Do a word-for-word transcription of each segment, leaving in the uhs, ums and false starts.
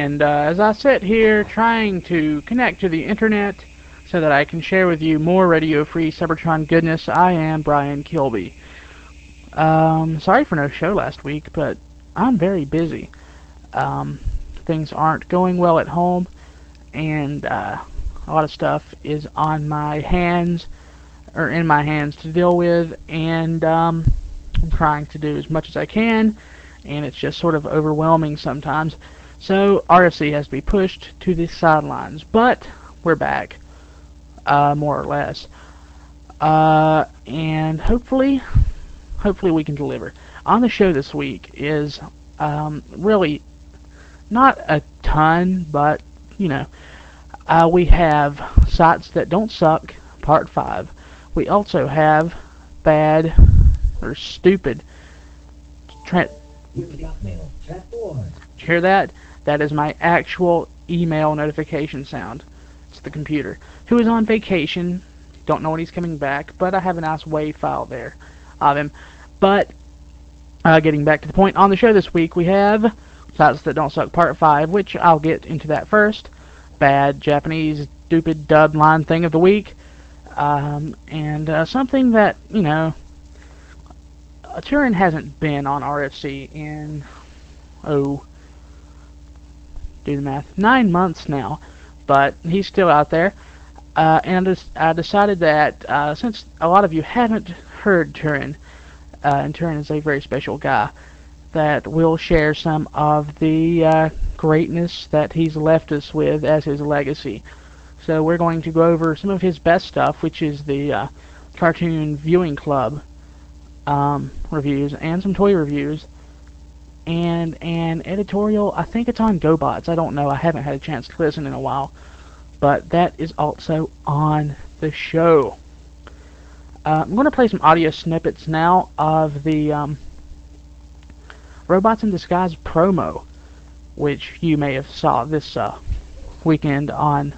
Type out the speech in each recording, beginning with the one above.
And uh, as I sit here trying to connect to the internet so that I can share with you more radio-free Cybertron goodness, I am Brian Kilby. Um, sorry for no show last week, but I'm very busy. Um, things aren't going well at home, and uh, a lot of stuff is on my hands, or in my hands to deal with, and um, I'm trying to do as much as I can, and it's just sort of overwhelming sometimes. So R F C has to be pushed to the sidelines, but we're back, uh, more or less, uh, and hopefully, hopefully we can deliver. On the show this week is um, really not a ton, but you know, uh, we have Sites That Don't Suck, Part five. We also have bad or stupid. Tra Did you hear that? That is my actual email notification sound. It's the computer. Who is on vacation? Don't know when he's coming back, but I have a nice WAV file there of him. But uh, getting back to the point, on the show this week we have Sites That Don't Suck Part five, which I'll get into that first. Bad Japanese stupid dub line thing of the week. Um, and uh, something that, you know, uh, Turin hasn't been on R F C in, oh, do the math, nine months now, but he's still out there. Uh, and I decided that uh, since a lot of you haven't heard Turin, uh, and Turin is a very special guy, that we'll share some of the uh, greatness that he's left us with as his legacy. So we're going to go over some of his best stuff, which is the uh, Cartoon Viewing Club um, reviews, and some toy reviews, and an editorial. I think it's on GoBots. I don't know. I haven't had a chance to listen in a while. But that is also on the show. Uh, I'm going to play some audio snippets now of the um, Robots in Disguise promo, which you may have saw this uh, weekend on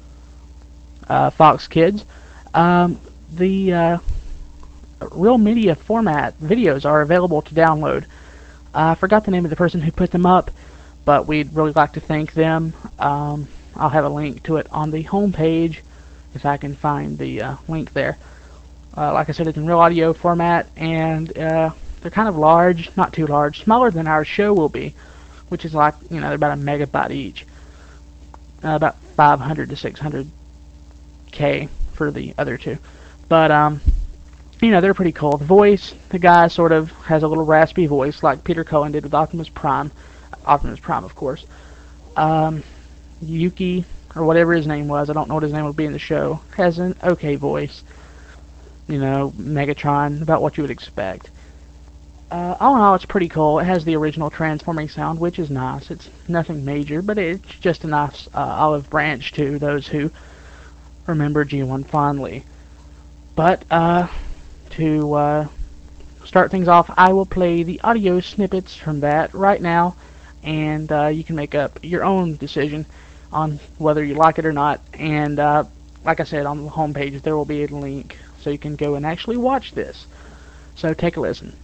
uh, Fox Kids. Um, the uh, Real Media format videos are available to download. Uh, I forgot the name of the person who put them up, but we'd really like to thank them. Um, I'll have a link to it on the home page if I can find the uh, link there. Uh, like I said, it's in real audio format, and uh, they're kind of large, not too large, smaller than our show will be, which is like, you know, they're about a megabyte each. Uh, about five hundred to six hundred K for the other two. But, um, you know, they're pretty cool. The voice, the guy sort of has a little raspy voice like Peter Cullen did with Optimus Prime. Optimus Prime, of course. Um, Yuki, or whatever his name was, I don't know what his name would be in the show, has an okay voice. You know, Megatron, about what you would expect. Uh, all in all, it's pretty cool. It has the original transforming sound, which is nice. It's nothing major, but it's just a nice uh, olive branch to those who remember G one fondly. But, uh, to uh, start things off, I will play the audio snippets from that right now, and uh, you can make up your own decision on whether you like it or not. And uh, like I said, on the homepage there will be a link so you can go and actually watch this. So take a listen.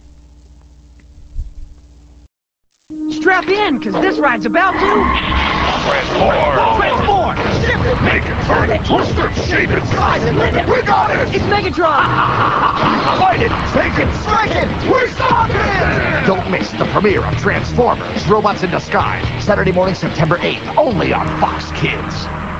Strap in, because this ride's about to... Transform! Transform! Make it, turn it, twist it, shape it, Slice it, lift it! We got it! It's Megatron! Fight it, take it, Strike it! we stop it! Don't miss the premiere of Transformers, Robots in Disguise, Saturday morning, September eighth, only on Fox Kids.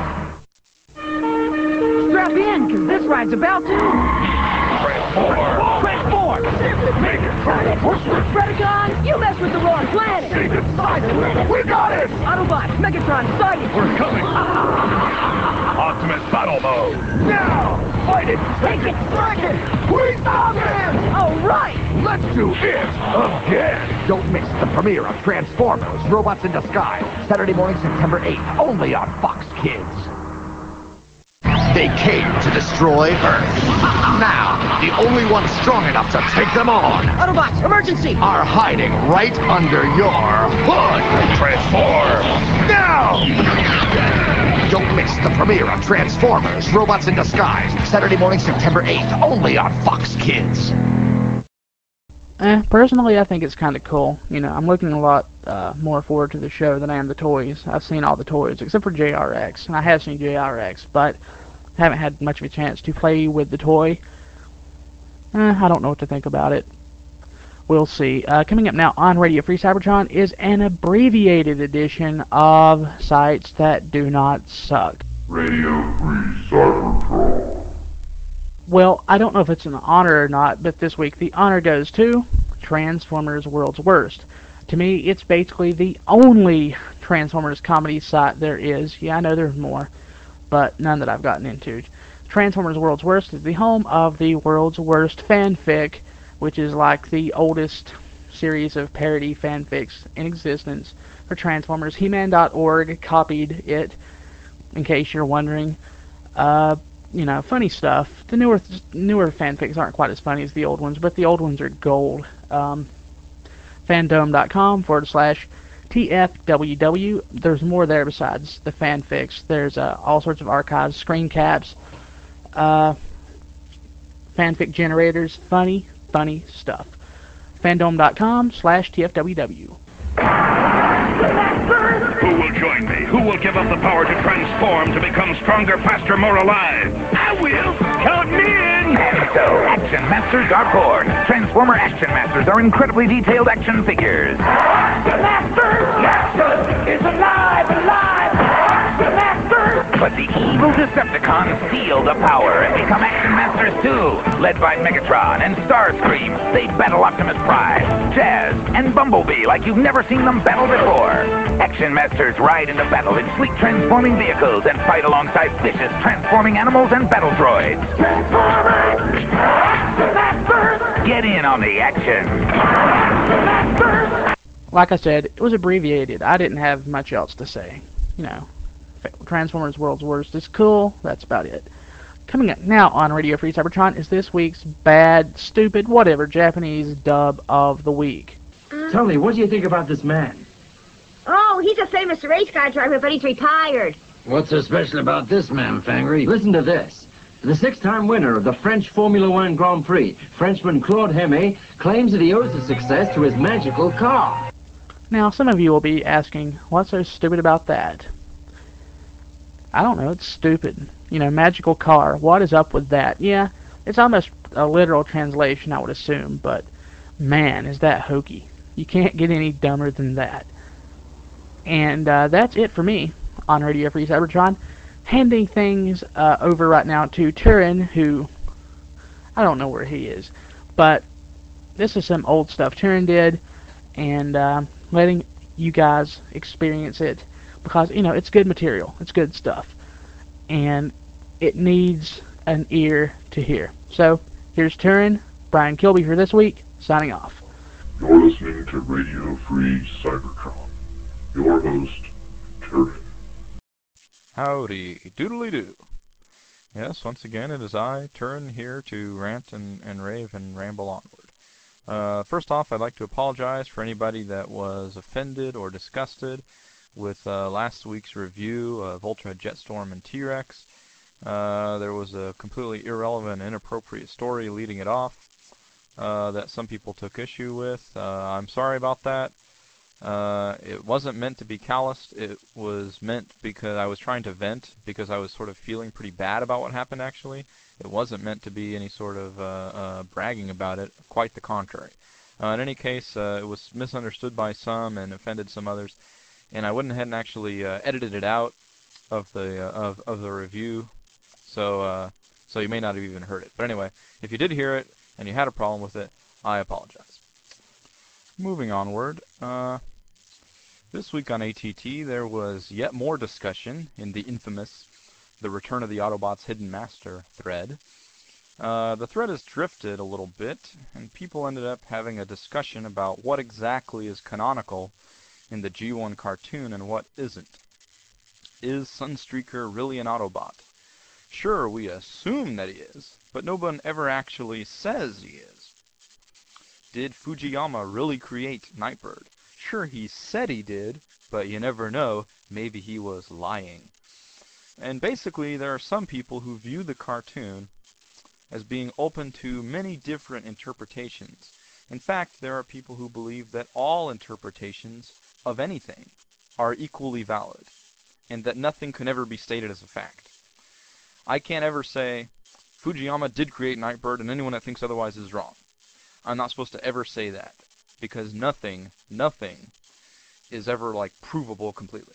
Strap in, because this ride's about to... Transform! Transform! Make it, turn it, twist it, Predacon, you messed with the wrong planet! shape it, size it, lift it, we got it! Autobots, Megatron, sighted! We're coming! Optimus battle mode! Now! Fight it, Take it, strike it! we stop it! All right! Let's do it again! Don't miss the premiere of Transformers, Robots in Disguise, Saturday morning, September eighth, only on Fox Kids. They came to destroy Earth. Now, the only ones strong enough to take them on Autobots, emergency! are hiding right under your hood. Transform! Now! Don't miss the premiere of Transformers, Robots in Disguise, Saturday morning, September eighth, only on Fox Kids. Eh, personally, I think it's kind of cool. You know, I'm looking a lot uh, more forward to the show than I am the toys. I've seen all the toys except for J R X, and I have seen J R X, but haven't had much of a chance to play with the toy. Eh, I don't know what to think about it. We'll see. Uh, coming up now on Radio Free Cybertron is an abbreviated edition of Sites That Do Not Suck. Radio Free Cybertron. Well, I don't know if it's an honor or not, but this week the honor goes to Transformers World's Worst. To me, it's basically the only Transformers comedy site there is. Yeah, I know there's more, but none that I've gotten into. Transformers World's Worst is the home of the World's Worst fanfic, which is like the oldest series of parody fanfics in existence for Transformers. He Man dot org copied it, in case you're wondering. Uh, you know, funny stuff. The newer newer fanfics aren't quite as funny as the old ones, but the old ones are gold. Um, fandom dot com forward slash T F W W. There's more there besides the fanfics. There's uh, all sorts of archives, screen caps, uh, fanfic generators, funny, funny stuff. fandom dot com slash T F W W. Who will join me? Who will give up the power to transform, to become stronger, faster, more alive? I will! Count me in! And so, Action Masters are born. Transformer Action Masters are incredibly detailed action figures. The Masters! Action is alive, alive! The Masters! But the evil Decepticons steal the power and become Action Masters too. Led by Megatron and Starscream, they battle Optimus Prime, Jazz, and Bumblebee like you've never seen them battle before. Action Masters ride into battle in sleek transforming vehicles and fight alongside vicious transforming animals and battle droids. Transforming! The Masters! Get in on the action! The Masters! Like I said, it was abbreviated. I didn't have much else to say. You know, Transformers World's Worst is cool. That's about it. Coming up now on Radio Free Cybertron is this week's bad, stupid, whatever Japanese dub of the week. Tony, what do you think about this man? Oh, he's a famous race car driver, but he's retired. What's so special about this man, Fangry? Listen to this. The six-time winner of the French Formula One Grand Prix, Frenchman Claude Hemme, claims that he owes the success to his magical car. Now, some of you will be asking, what's so stupid about that? I don't know, it's stupid. You know, magical car, what is up with that? Yeah, it's almost a literal translation, I would assume, but man, is that hokey. You can't get any dumber than that. And uh, that's it for me on Radio Free Cybertron. Handing things uh, over right now to Turin, who, I don't know where he is, but this is some old stuff Turin did, and uh, letting you guys experience it, because, you know, it's good material, it's good stuff, and it needs an ear to hear. So, here's Turin, Brian Kilby for this week, signing off. You're listening to Radio Free Cybertron. Your host, Turin. Howdy, doodly-doo. Yes, once again, it is I, Turin, here to rant and, and rave and ramble onward. Uh, first off, I'd like to apologize for anybody that was offended or disgusted with uh, last week's review of Ultra Jetstorm and T-Rex. Uh, there was a completely irrelevant, inappropriate story leading it off uh, that some people took issue with. Uh, I'm sorry about that. Uh, it wasn't meant to be calloused. It was meant because I was trying to vent, because I was sort of feeling pretty bad about what happened, actually. It wasn't meant to be any sort of uh, uh, bragging about it, quite the contrary. Uh, in any case, uh, it was misunderstood by some and offended some others, and I went ahead and actually uh, edited it out of the uh, of, of the review, so, uh, so you may not have even heard it. But anyway, if you did hear it and you had a problem with it, I apologize. Moving onward, uh, this week on A T T there was yet more discussion in the infamous The Return of the Autobots Hidden Master thread. Uh, the thread has drifted a little bit, and people ended up having a discussion about what exactly is canonical in the G one cartoon and what isn't. Is Sunstreaker really an Autobot? Sure, we assume that he is, but no one ever actually says he is. Did Fujiyama really create Nightbird? Sure, he said he did, but you never know, maybe he was lying. And basically, there are some people who view the cartoon as being open to many different interpretations. In fact, there are people who believe that all interpretations of anything are equally valid, and that nothing can ever be stated as a fact. I can't ever say, Fujiyama did create Nightbird, and anyone that thinks otherwise is wrong. I'm not supposed to ever say that, because nothing, nothing is ever, like, provable completely.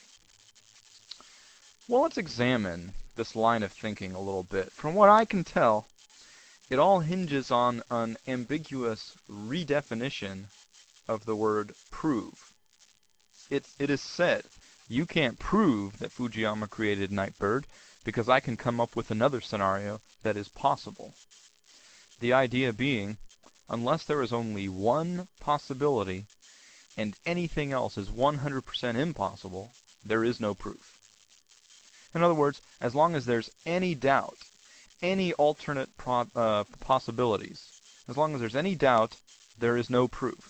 Well, let's examine this line of thinking a little bit. From what I can tell, it all hinges on an ambiguous redefinition of the word prove. It, it is said, you can't prove that Fujiyama created Nightbird because I can come up with another scenario that is possible. The idea being, unless there is only one possibility and anything else is one hundred percent impossible, there is no proof. In other words, as long as there's any doubt, any alternate pro uh, possibilities, as long as there's any doubt, there is no proof.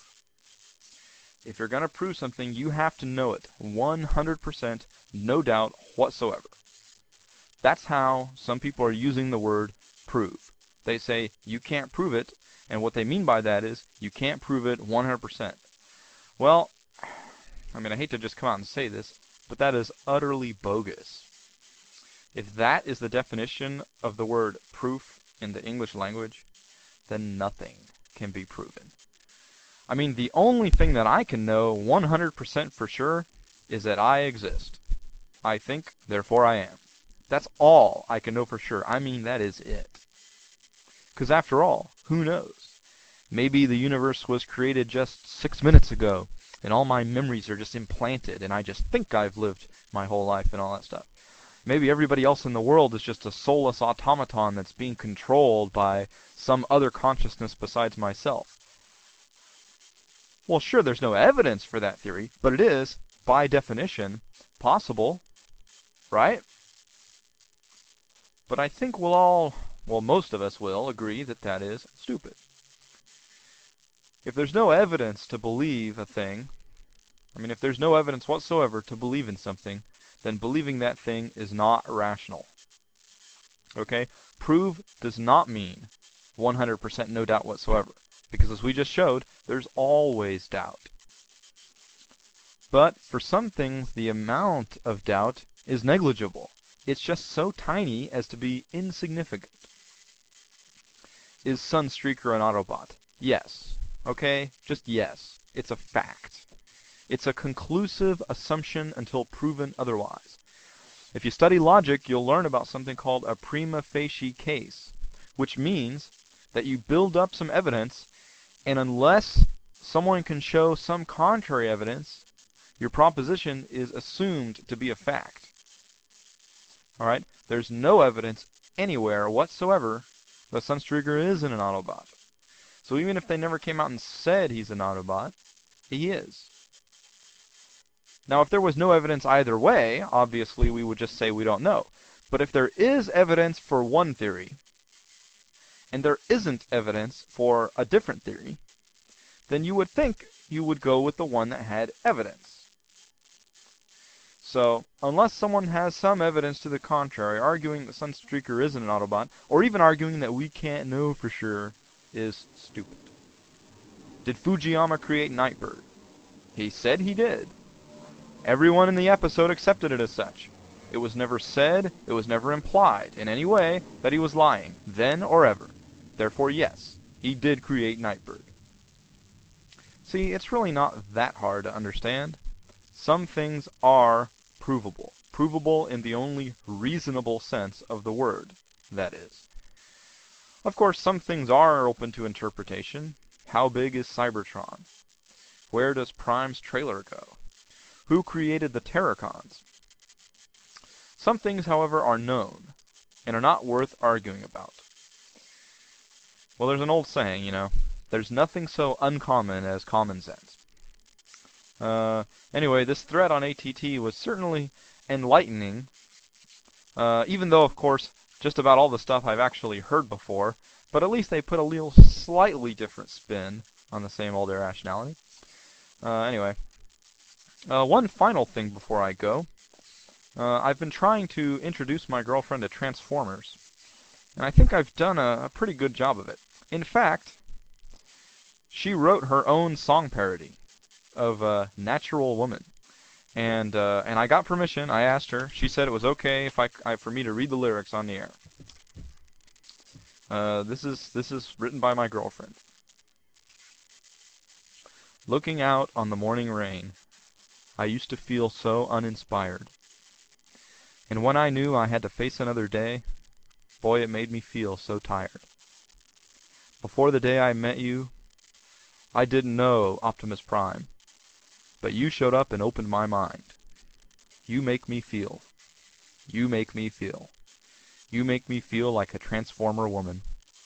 If you're going to prove something, you have to know it one hundred percent, no doubt whatsoever. That's how some people are using the word prove. They say, you can't prove it, and what they mean by that is, you can't prove it one hundred percent. Well, I mean, I hate to just come out and say this, but that is utterly bogus. If that is the definition of the word proof in the English language, then nothing can be proven. I mean, the only thing that I can know one hundred percent for sure is that I exist. I think, therefore I am. That's all I can know for sure. I mean, that is it. Because after all, who knows? Maybe the universe was created just six minutes ago, and all my memories are just implanted, and I just think I've lived my whole life and all that stuff. Maybe everybody else in the world is just a soulless automaton that's being controlled by some other consciousness besides myself. Well, sure, there's no evidence for that theory, but it is, by definition, possible, right? But I think we'll all, well, most of us will agree that that is stupid. If there's no evidence to believe a thing, I mean, if there's no evidence whatsoever to believe in something, then believing that thing is not rational. Okay? Prove does not mean one hundred percent no doubt whatsoever, because as we just showed, there's always doubt. But for some things, the amount of doubt is negligible. It's just so tiny as to be insignificant. Is Sunstreaker an Autobot? Yes. Okay? Just yes. It's a fact. It's a conclusive assumption until proven otherwise. If you study logic, you'll learn about something called a prima facie case, which means that you build up some evidence, and unless someone can show some contrary evidence, your proposition is assumed to be a fact. Alright? There's no evidence anywhere whatsoever that Sunstreaker isn't an Autobot. So even if they never came out and said he's an Autobot, he is. Now, if there was no evidence either way, obviously we would just say we don't know. But if there is evidence for one theory, and there isn't evidence for a different theory, then you would think you would go with the one that had evidence. So, unless someone has some evidence to the contrary, arguing that Sunstreaker isn't an Autobot, or even arguing that we can't know for sure, is stupid. Did Fujiyama create Nightbird? He said he did. Everyone in the episode accepted it as such. It was never said, it was never implied in any way that he was lying, then or ever. Therefore, yes, he did create Nightbird. See, it's really not that hard to understand. Some things are provable. Provable in the only reasonable sense of the word, that is. Of course, some things are open to interpretation. How big is Cybertron? Where does Prime's trailer go? Who created the Terracons? Some things, however, are known, and are not worth arguing about. Well, there's an old saying, you know, there's nothing so uncommon as common sense. Uh, anyway, this thread on A T T was certainly enlightening, uh, even though, of course, just about all the stuff I've actually heard before, but at least they put a little slightly different spin on the same old irrationality. Uh, anyway. Uh, one final thing before I go. Uh, I've been trying to introduce my girlfriend to Transformers, and I think I've done a, a pretty good job of it. In fact, she wrote her own song parody of uh, Natural Woman. And uh, and I got permission. I asked her. She said it was okay if I, I for me to read the lyrics on the air. Uh, this is this is written by my girlfriend. Looking out on the morning rain, I used to feel so uninspired. And when I knew I had to face another day, boy, it made me feel so tired. Before the day I met you, I didn't know Optimus Prime, but you showed up and opened my mind. You make me feel. You make me feel. You make me feel like a Transformer woman.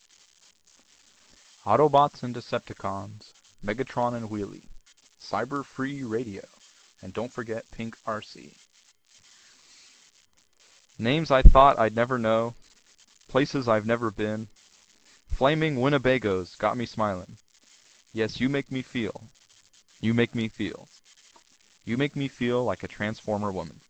Autobots and Decepticons, Megatron and Wheelie, Cyber Free Radio, and don't forget Pink R C. Names I thought I'd never know, places I've never been, flaming Winnebagos got me smiling. Yes, you make me feel. You make me feel. You make me feel like a Transformer woman.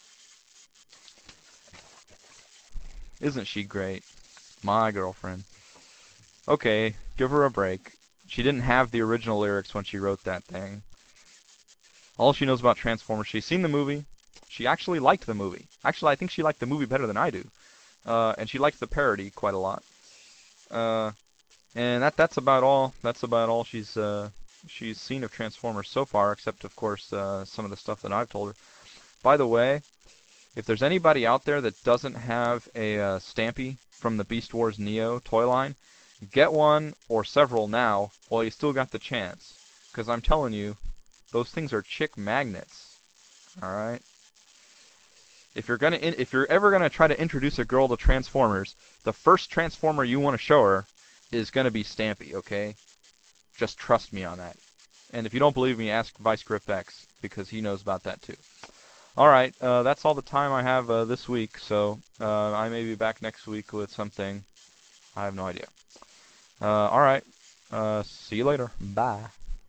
Isn't she great? My girlfriend. Okay, give her a break. She didn't have the original lyrics when she wrote that thing. All she knows about Transformers, she's seen the movie. She actually liked the movie. Actually, I think she liked the movie better than I do. Uh, and she liked the parody quite a lot. Uh, and that that's about all. That's about all she's uh, she's seen of Transformers so far, except, of course, uh, some of the stuff that I've told her. By the way, if there's anybody out there that doesn't have a uh, Stampy from the Beast Wars Neo toy line, get one or several now while you still got the chance. Because I'm telling you, those things are chick magnets. Alright? If you're gonna, in, if you're ever gonna try to introduce a girl to Transformers, the first Transformer you want to show her is gonna be Stampy, okay? Just trust me on that. And if you don't believe me, ask Vice Grip X, because he knows about that too. Alright, uh, that's all the time I have uh, this week, so uh, I may be back next week with something. I have no idea. Uh, Alright, uh, see you later. Bye.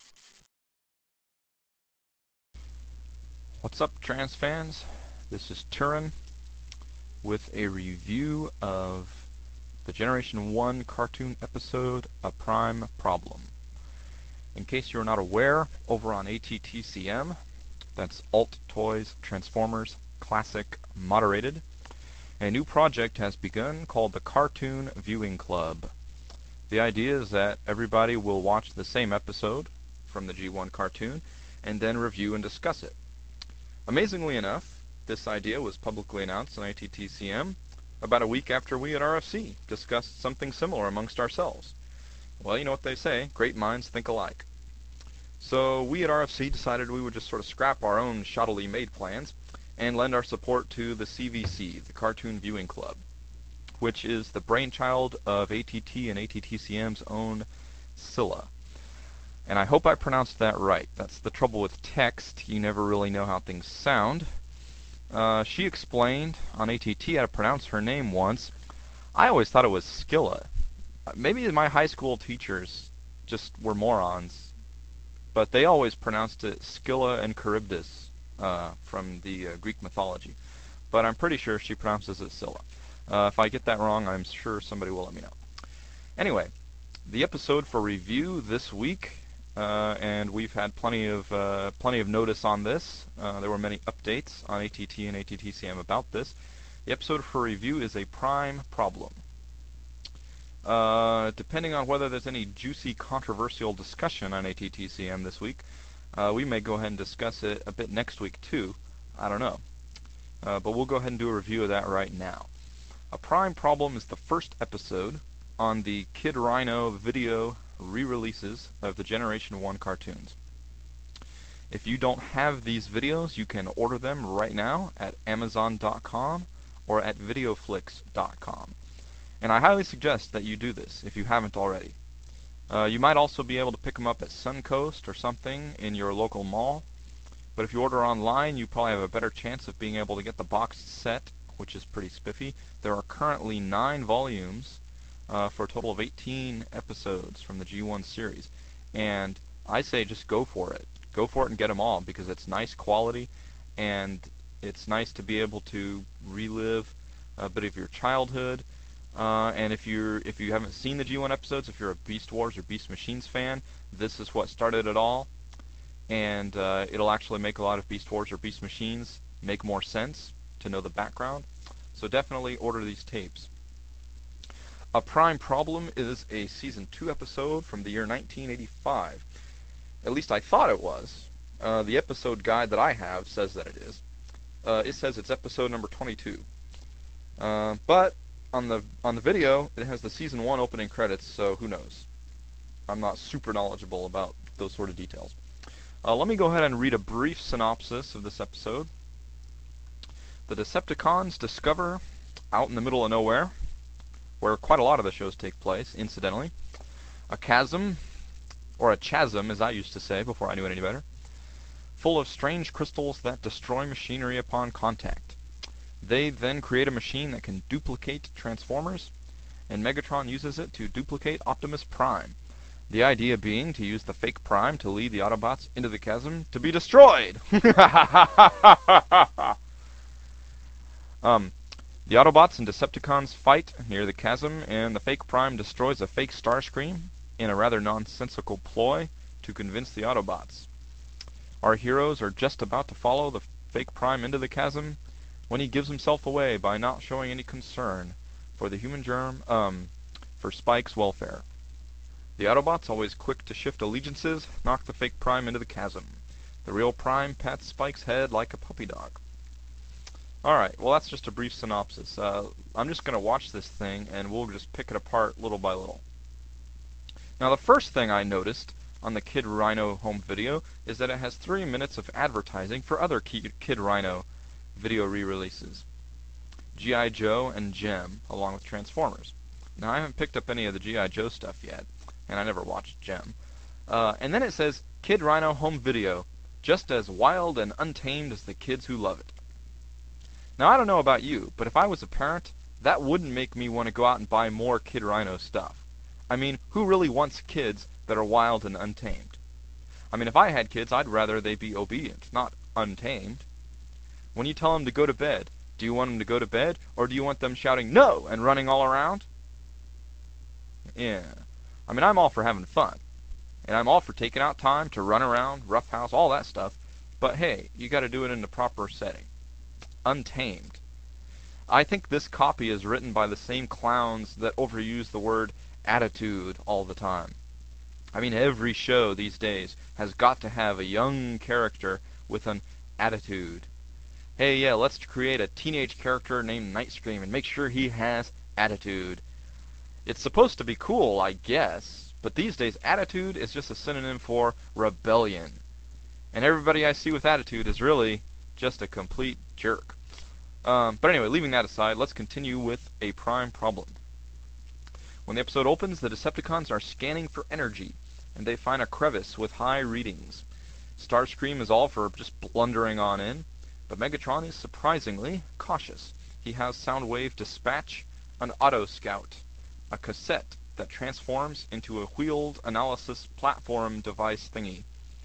What's up, trans fans? This is Turin with a review of the Generation one cartoon episode, A Prime Problem. In case you're not aware, over on A T T C M, that's Alt Toys Transformers Classic Moderated, a new project has begun called the Cartoon Viewing Club. The idea is that everybody will watch the same episode from the G one cartoon and then review and discuss it. Amazingly enough, this idea was publicly announced on A T T C M about a week after we at R F C discussed something similar amongst ourselves. Well, you know what they say, great minds think alike. So we at R F C decided we would just sort of scrap our own shoddily made plans and lend our support to the C V C, the Cartoon Viewing Club, which is the brainchild of A T T and A T T C M's own Scylla. And I hope I pronounced that right. That's the trouble with text. You never really know how things sound. Uh, she explained on A T T how to pronounce her name once. I always thought it was Scylla. Maybe my high school teachers just were morons, but they always pronounced it Scylla and Charybdis uh, from the uh, Greek mythology. But I'm pretty sure she pronounces it Scylla. Uh, if I get that wrong, I'm sure somebody will let me know. Anyway, the episode for review this week, uh, and we've had plenty of uh, plenty of notice on this. Uh, there were many updates on A T T and A T T C M about this. The episode for review is A Prime Problem. Uh, depending on whether there's any juicy controversial discussion on A T T C M this week, uh, we may go ahead and discuss it a bit next week too. I don't know. Uh, but we'll go ahead and do a review of that right now. A Prime Problem is the first episode on the Kid Rhino video re-releases of the Generation one cartoons. If you don't have these videos, you can order them right now at Amazon dot com or at Videoflix dot com. And I highly suggest that you do this if you haven't already. Uh, you might also be able to pick them up at Suncoast or something in your local mall. But if you order online, you probably have a better chance of being able to get the boxed set, which is pretty spiffy. There are currently nine volumes uh, for a total of eighteen episodes from the G one series. And I say just go for it. Go for it and get them all, because it's nice quality, and it's nice to be able to relive a bit of your childhood. Uh, and if you're if you haven't seen the G one episodes, if you're a Beast Wars or Beast Machines fan, this is what started it all. and uh, it'll actually make a lot of Beast Wars or Beast Machines make more sense to know the background. So definitely order these tapes. A Prime Problem is a Season two episode from the year nineteen eighty-five. At least I thought it was. Uh, the episode guide that I have says that it is. Uh, it says it's episode number twenty-two. Uh, but on the on the video, it has the Season one opening credits, so who knows? I'm not super knowledgeable about those sort of details. Uh, let me go ahead and read a brief synopsis of this episode. The Decepticons discover, out in the middle of nowhere, where quite a lot of the shows take place, incidentally, a chasm, or a chasm as I used to say before I knew any better, full of strange crystals that destroy machinery upon contact. They then create a machine that can duplicate Transformers, and Megatron uses it to duplicate Optimus Prime. The idea being to use the fake Prime to lead the Autobots into the chasm to be destroyed! um, the Autobots and Decepticons fight near the chasm, and the fake Prime destroys a fake Starscream in a rather nonsensical ploy to convince the Autobots. Our heroes are just about to follow the fake Prime into the chasm when he gives himself away by not showing any concern for the human germ, um, for Spike's welfare. The Autobots, always quick to shift allegiances, knock the fake Prime into the chasm. The real Prime pats Spike's head like a puppy dog. Alright, well that's just a brief synopsis. Uh, I'm just going to watch this thing and we'll just pick it apart little by little. Now the first thing I noticed on the Kid Rhino home video is that it has three minutes of advertising for other Kid Rhino video re-releases. G I. Joe and Gem, along with Transformers. Now I haven't picked up any of the G I. Joe stuff yet, and I never watched Gem. Uh, and then it says, Kid Rhino home video, just as wild and untamed as the kids who love it. Now I don't know about you, but if I was a parent, that wouldn't make me want to go out and buy more Kid Rhino stuff. I mean, who really wants kids that are wild and untamed? I mean, if I had kids, I'd rather they be obedient, not untamed. When you tell them to go to bed, do you want them to go to bed, or do you want them shouting, no, and running all around? Yeah. I mean, I'm all for having fun. And I'm all for taking out time to run around, roughhouse, all that stuff. But hey, you gotta do it in the proper setting. Untamed. I think this copy is written by the same clowns that overuse the word attitude all the time. I mean, every show these days has got to have a young character with an attitude. Hey, yeah, let's create a teenage character named Nightscream and make sure he has attitude. It's supposed to be cool, I guess, but these days attitude is just a synonym for rebellion. And everybody I see with attitude is really just a complete jerk. Um, but anyway, leaving that aside, let's continue with A Prime Problem. When the episode opens, the Decepticons are scanning for energy, and they find a crevice with high readings. Starscream is all for just blundering on in, but Megatron is surprisingly cautious. He has Soundwave dispatch an Auto Scout, a cassette that transforms into a wheeled analysis platform device thingy.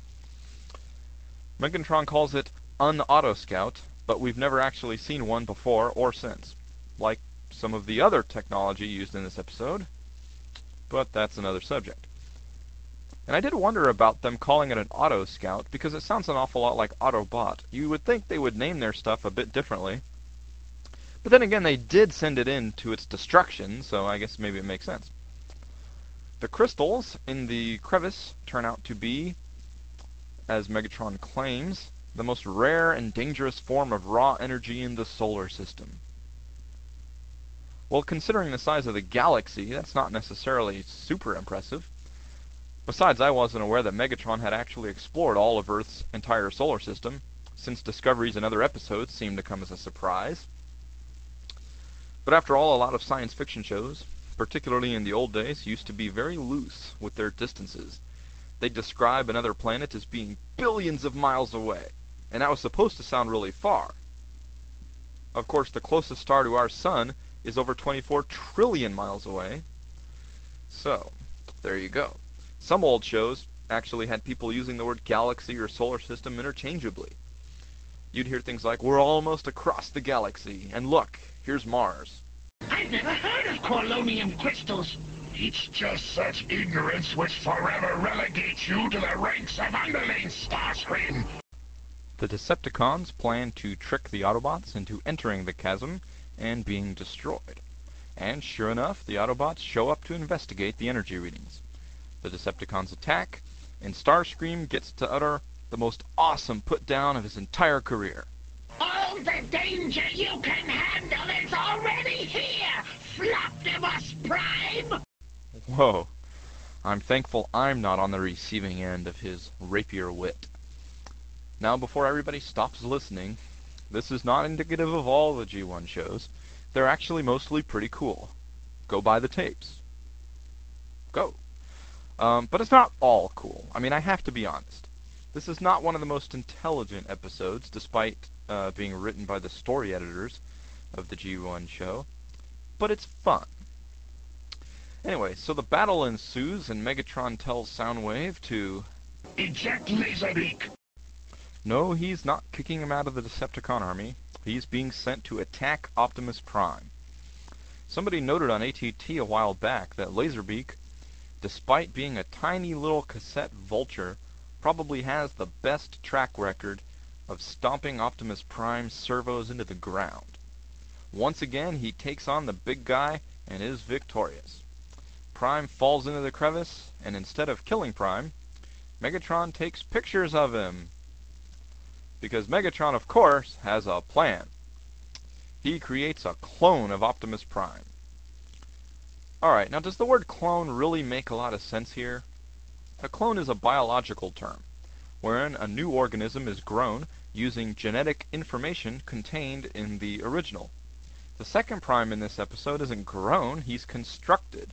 Megatron calls it an Auto Scout, but we've never actually seen one before or since, like some of the other technology used in this episode, but that's another subject. And I did wonder about them calling it an Auto Scout, because it sounds an awful lot like Autobot. You would think they would name their stuff a bit differently. But then again, they did send it in to its destruction, so I guess maybe it makes sense. The crystals in the crevice turn out to be, as Megatron claims, the most rare and dangerous form of raw energy in the solar system. Well, considering the size of the galaxy, that's not necessarily super impressive. Besides, I wasn't aware that Megatron had actually explored all of Earth's entire solar system, since discoveries in other episodes seemed to come as a surprise. But after all, a lot of science fiction shows, particularly in the old days, used to be very loose with their distances. They'd describe another planet as being billions of miles away, and that was supposed to sound really far. Of course, the closest star to our sun is over twenty-four trillion miles away. So, there you go. Some old shows actually had people using the word galaxy or solar system interchangeably. You'd hear things like, we're almost across the galaxy, and look, here's Mars. I've never heard of corallium crystals. It's just such ignorance which forever relegates you to the ranks of underlings, Starscream. The Decepticons plan to trick the Autobots into entering the chasm and being destroyed. And sure enough, the Autobots show up to investigate the energy readings. The Decepticons attack, and Starscream gets to utter the most awesome put-down of his entire career. All the danger you can handle is already here, Floptimus Prime! Whoa. I'm thankful I'm not on the receiving end of his rapier wit. Now, before everybody stops listening, this is not indicative of all the G one shows. They're actually mostly pretty cool. Go buy the tapes. Go. Um, but it's not all cool. I mean, I have to be honest. This is not one of the most intelligent episodes, despite uh, being written by the story editors of the G one show. But it's fun. Anyway, so the battle ensues, and Megatron tells Soundwave to eject Laserbeak. No, he's not kicking him out of the Decepticon army. He's being sent to attack Optimus Prime. Somebody noted on A T T a while back that Laserbeak, despite being a tiny little cassette vulture, probably has the best track record of stomping Optimus Prime's servos into the ground. Once again, he takes on the big guy and is victorious. Prime falls into the crevice, and instead of killing Prime, Megatron takes pictures of him. Because Megatron, of course, has a plan. He creates a clone of Optimus Prime. Alright, now does the word clone really make a lot of sense here? A clone is a biological term, wherein a new organism is grown using genetic information contained in the original. The second Prime in this episode isn't grown, he's constructed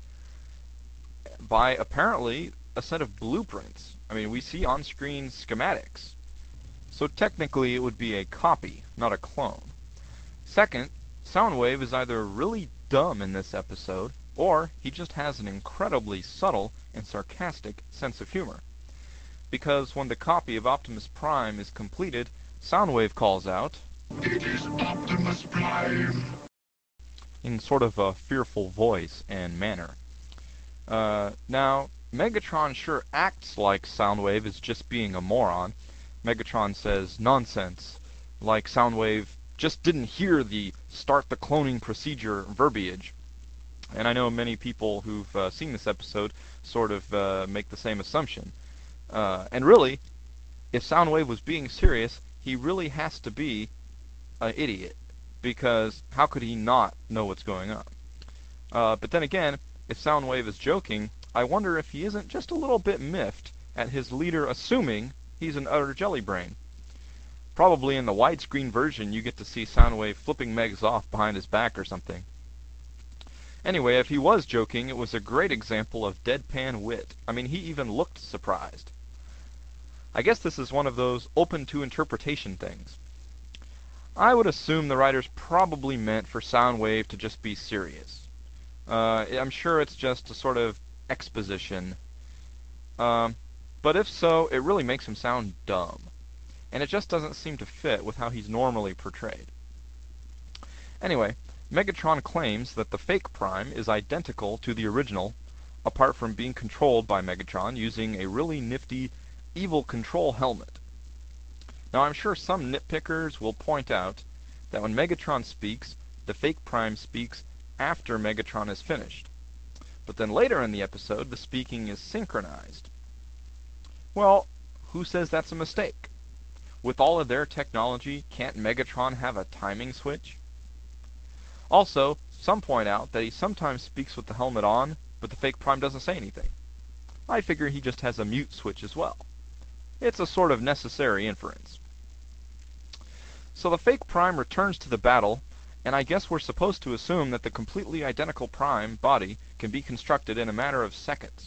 by, apparently, a set of blueprints. I mean, we see on-screen schematics. So technically it would be a copy, not a clone. Second, Soundwave is either really dumb in this episode, or he just has an incredibly subtle and sarcastic sense of humor. Because when the copy of Optimus Prime is completed, Soundwave calls out, "It is Optimus Prime!" in sort of a fearful voice and manner. Uh, now, Megatron sure acts like Soundwave is just being a moron. Megatron says, "Nonsense," like Soundwave just didn't hear the start the cloning procedure verbiage. And I know many people who've uh, seen this episode sort of uh, make the same assumption. Uh, and really, if Soundwave was being serious, he really has to be an idiot. Because how could he not know what's going on? Uh, but then again, if Soundwave is joking, I wonder if he isn't just a little bit miffed at his leader assuming he's an utter jelly brain. Probably in the widescreen version you get to see Soundwave flipping Megs off behind his back or something. Anyway, if he was joking, it was a great example of deadpan wit. I mean, he even looked surprised. I guess this is one of those open to interpretation things. I would assume the writers probably meant for Soundwave to just be serious. Uh, I'm sure it's just a sort of exposition. Um... But if so, it really makes him sound dumb. And it just doesn't seem to fit with how he's normally portrayed. Anyway, Megatron claims that the fake Prime is identical to the original, apart from being controlled by Megatron using a really nifty evil control helmet. Now, I'm sure some nitpickers will point out that when Megatron speaks, the fake Prime speaks after Megatron is finished. But then later in the episode, the speaking is synchronized. Well, who says that's a mistake? With all of their technology, can't Megatron have a timing switch? Also, some point out that he sometimes speaks with the helmet on, but the fake Prime doesn't say anything. I figure he just has a mute switch as well. It's a sort of necessary inference. So the fake Prime returns to the battle, and I guess we're supposed to assume that the completely identical Prime body can be constructed in a matter of seconds.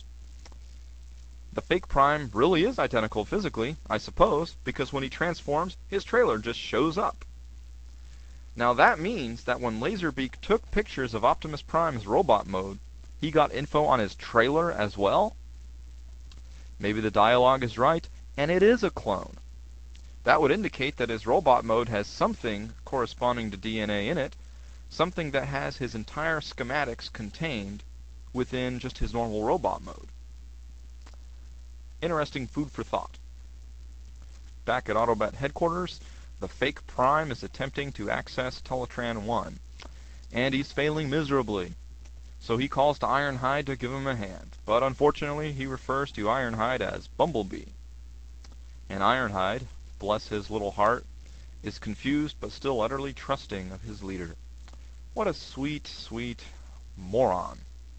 The fake Prime really is identical physically, I suppose, because when he transforms, his trailer just shows up. Now that means that when Laserbeak took pictures of Optimus Prime's robot mode, he got info on his trailer as well? Maybe the dialogue is right, and it is a clone. That would indicate that his robot mode has something corresponding to D N A in it, something that has his entire schematics contained within just his normal robot mode. Interesting food for thought. Back at Autobot headquarters, the fake Prime is attempting to access Teletran one, and he's failing miserably. So he calls to Ironhide to give him a hand, but unfortunately he refers to Ironhide as Bumblebee. And Ironhide, bless his little heart, is confused but still utterly trusting of his leader. What a sweet, sweet moron.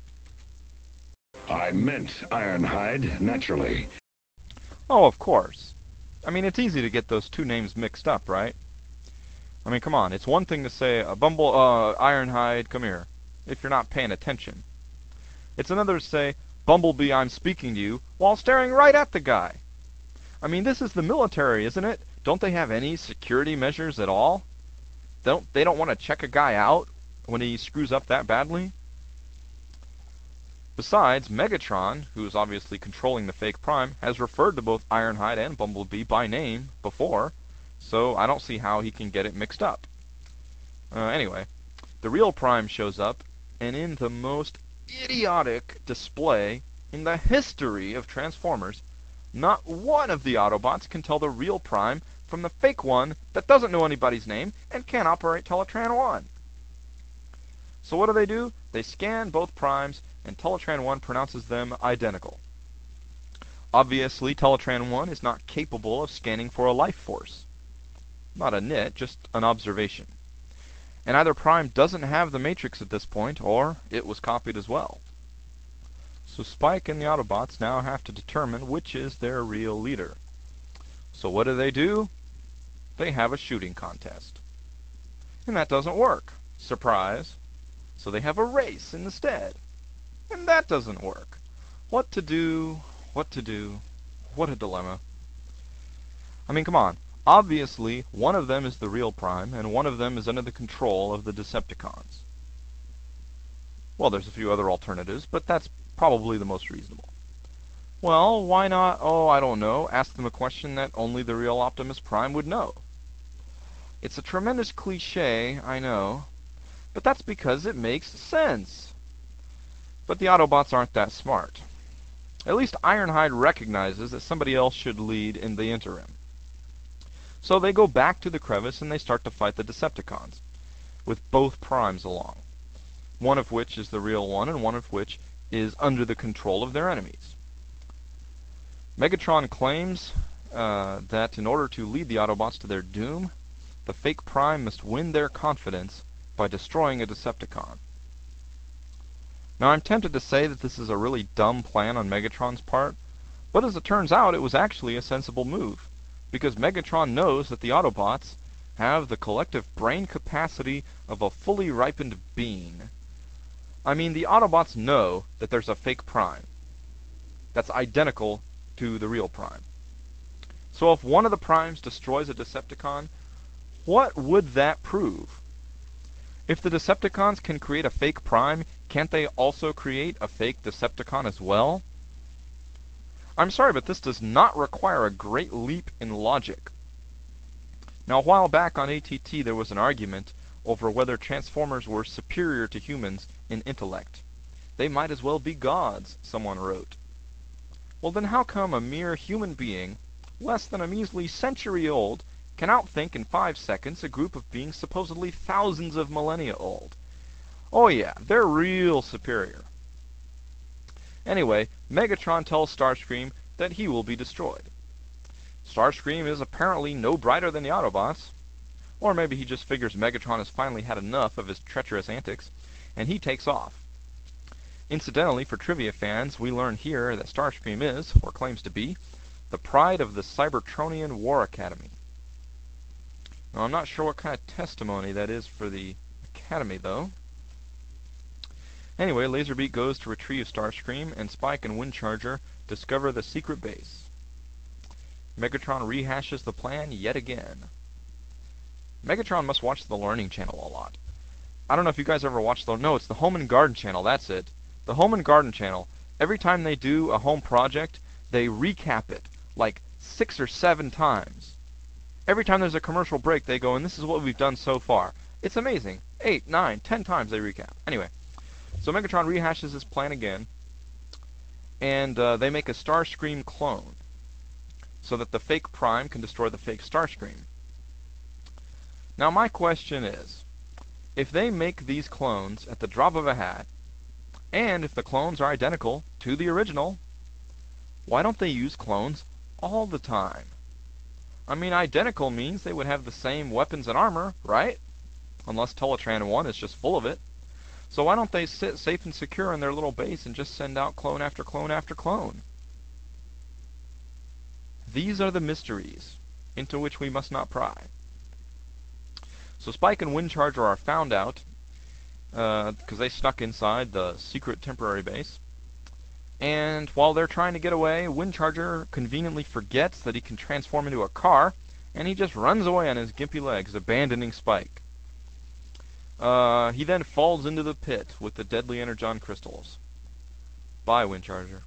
I meant Ironhide, naturally. Oh, of course. I mean, it's easy to get those two names mixed up, right? I mean, come on, it's one thing to say, uh, Bumble, uh, Ironhide, come here, if you're not paying attention. It's another to say, Bumblebee, I'm speaking to you, while staring right at the guy. I mean, this is the military, isn't it? Don't they have any security measures at all? They don't, they don't want to check a guy out when he screws up that badly? Besides, Megatron, who is obviously controlling the fake Prime, has referred to both Ironhide and Bumblebee by name before, so I don't see how he can get it mixed up. Uh, anyway, the real Prime shows up, and in the most idiotic display in the history of Transformers, not one of the Autobots can tell the real Prime from the fake one that doesn't know anybody's name and can't operate Teletran one. So what do they do? They scan both Primes, and Teletran one pronounces them identical. Obviously, Teletran one is not capable of scanning for a life force. Not a nit, just an observation. And either Prime doesn't have the Matrix at this point, or it was copied as well. So Spike and the Autobots now have to determine which is their real leader. So what do they do? They have a shooting contest. And that doesn't work. Surprise. So they have a race instead. And that doesn't work. What to do? What to do? What a dilemma. I mean, come on. Obviously, one of them is the real Prime, and one of them is under the control of the Decepticons. Well, there's a few other alternatives, but that's probably the most reasonable. Well, why not, oh, I don't know, ask them a question that only the real Optimus Prime would know? It's a tremendous cliché, I know, but that's because it makes sense. But the Autobots aren't that smart. At least Ironhide recognizes that somebody else should lead in the interim. So they go back to the crevice and they start to fight the Decepticons, with both Primes along, one of which is the real one and one of which is under the control of their enemies. Megatron claims uh, that in order to lead the Autobots to their doom, the fake Prime must win their confidence by destroying a Decepticon. Now, I'm tempted to say that this is a really dumb plan on Megatron's part, but as it turns out, it was actually a sensible move, because Megatron knows that the Autobots have the collective brain capacity of a fully ripened bean. I mean, the Autobots know that there's a fake Prime that's identical to the real Prime. So if one of the Primes destroys a Decepticon, what would that prove? If the Decepticons can create a fake Prime, can't they also create a fake Decepticon as well? I'm sorry, but this does not require a great leap in logic. Now, a while back on A T T there was an argument over whether Transformers were superior to humans in intellect. They might as well be gods, someone wrote. Well, then how come a mere human being, less than a measly century old, can outthink in five seconds a group of beings supposedly thousands of millennia old? Oh yeah, they're real superior. Anyway, Megatron tells Starscream that he will be destroyed. Starscream is apparently no brighter than the Autobots, or maybe he just figures Megatron has finally had enough of his treacherous antics, and he takes off. Incidentally, for trivia fans, we learn here that Starscream is, or claims to be, the pride of the Cybertronian War Academy. Now, I'm not sure what kind of testimony that is for the Academy, though. Anyway, Laserbeak goes to retrieve Starscream, and Spike and Windcharger discover the secret base. Megatron rehashes the plan yet again. Megatron must watch the Learning Channel a lot. I don't know if you guys ever watched the... No, it's the Home and Garden Channel, that's it. The Home and Garden Channel. Every time they do a home project, they recap it, like six or seven times. Every time there's a commercial break, they go, and this is what we've done so far. It's amazing. Eight, nine, ten times they recap. Anyway, So Megatron rehashes his plan again, and uh, they make a Starscream clone, so that the fake Prime can destroy the fake Starscream. Now my question is, if they make these clones at the drop of a hat, and if the clones are identical to the original, why don't they use clones all the time? I mean, identical means they would have the same weapons and armor, right? Unless Teletran one is just full of it. So why don't they sit safe and secure in their little base and just send out clone after clone after clone? These are the mysteries into which we must not pry. So Spike and Windcharger are found out because uh, they snuck inside the secret temporary base. And while they're trying to get away, Windcharger conveniently forgets that he can transform into a car, and he just runs away on his gimpy legs, abandoning Spike. Uh, he then falls into the pit with the deadly Energon crystals. Bye, Windcharger.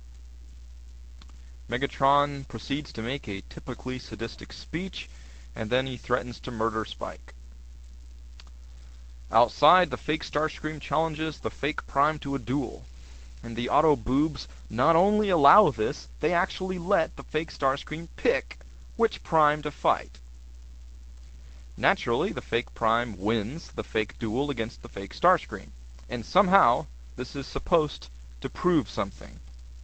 Megatron proceeds to make a typically sadistic speech, and then he threatens to murder Spike. Outside, the fake Starscream challenges the fake Prime to a duel. And the Auto Boobs not only allow this, they actually let the fake Starscream pick which Prime to fight. Naturally, the fake Prime wins the fake duel against the fake Starscream. And somehow, this is supposed to prove something.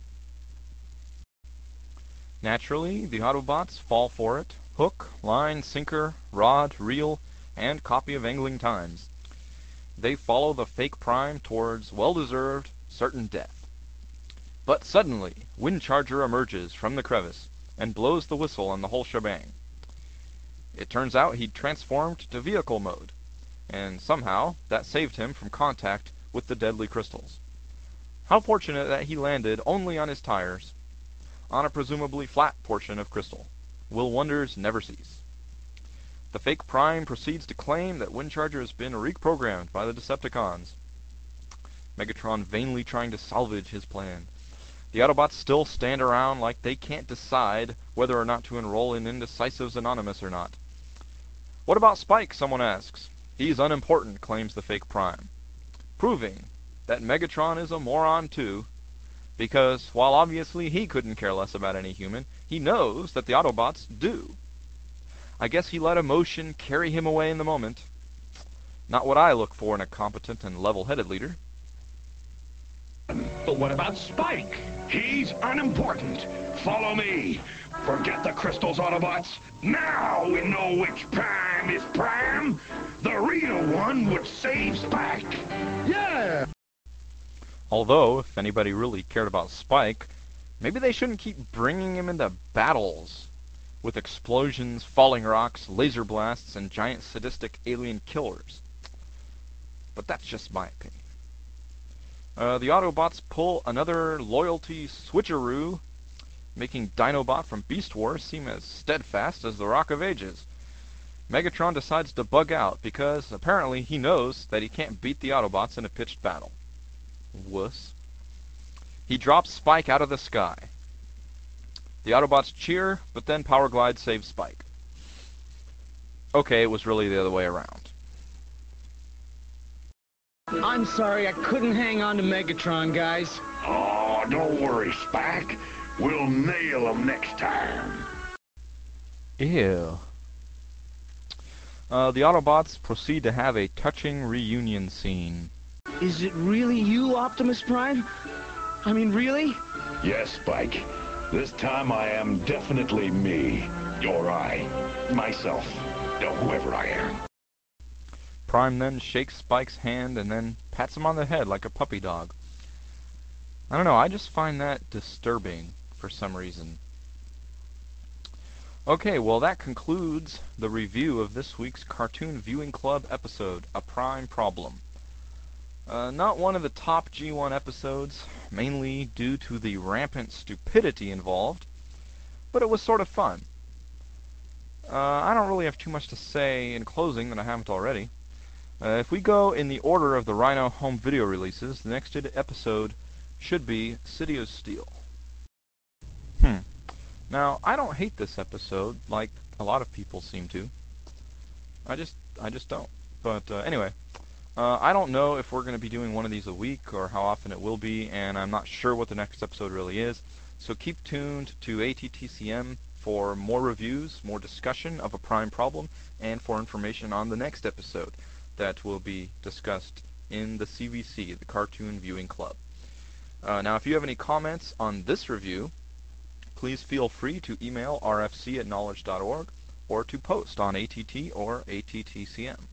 Naturally, the Autobots fall for it. Hook, line, sinker, rod, reel, and copy of Angling Times. They follow the fake Prime towards well-deserved certain death. But suddenly, Windcharger emerges from the crevice and blows the whistle on the whole shebang. It turns out he'd transformed to vehicle mode, and somehow that saved him from contact with the deadly crystals. How fortunate that he landed only on his tires, on a presumably flat portion of crystal. Will wonders never cease. The fake Prime proceeds to claim that Windcharger has been reprogrammed by the Decepticons. Megatron vainly trying to salvage his plan. The Autobots still stand around like they can't decide whether or not to enroll in Indecisives Anonymous or not. What about Spike, someone asks. He's unimportant, claims the fake Prime. Proving that Megatron is a moron too, because while obviously he couldn't care less about any human, he knows that the Autobots do. I guess he let emotion carry him away in the moment. Not what I look for in a competent and level-headed leader. But what about Spike? He's unimportant. Follow me. Forget the crystals, Autobots. Now we know which Prime is Prime. The real one would save Spike. Yeah! Although, if anybody really cared about Spike, maybe they shouldn't keep bringing him into battles with explosions, falling rocks, laser blasts, and giant sadistic alien killers. But that's just my opinion. Uh, the Autobots pull another loyalty switcheroo, making Dinobot from Beast Wars seem as steadfast as the Rock of Ages. Megatron decides to bug out because apparently he knows that he can't beat the Autobots in a pitched battle. Wuss. He drops Spike out of the sky. The Autobots cheer, but then Power Glide saves Spike. Okay, it was really the other way around. I'm sorry, I couldn't hang on to Megatron, guys. Oh, don't worry, Spike. We'll nail him next time. Ew. Uh, the Autobots proceed to have a touching reunion scene. Is it really you, Optimus Prime? I mean, really? Yes, Spike. This time I am definitely me. Or I. Myself. Or whoever I am. Prime then shakes Spike's hand and then pats him on the head like a puppy dog. I don't know, I just find that disturbing for some reason. Okay, well that concludes the review of this week's Cartoon Viewing Club episode, A Prime Problem. Uh, not one of the top G one episodes, mainly due to the rampant stupidity involved, but it was sort of fun. Uh, I don't really have too much to say in closing that I haven't already. Uh, if we go in the order of the Rhino home video releases, the next episode should be City of Steel. Hmm. Now, I don't hate this episode like a lot of people seem to. I just, I just don't. But uh, anyway, Uh, I don't know if we're going to be doing one of these a week or how often it will be, and I'm not sure what the next episode really is. So keep tuned to A T T C M for more reviews, more discussion of a prime problem, and for information on the next episode that will be discussed in the C V C, the Cartoon Viewing Club. Uh, now, if you have any comments on this review, please feel free to email r f c at knowledge dot org or to post on A T T or A T T C M.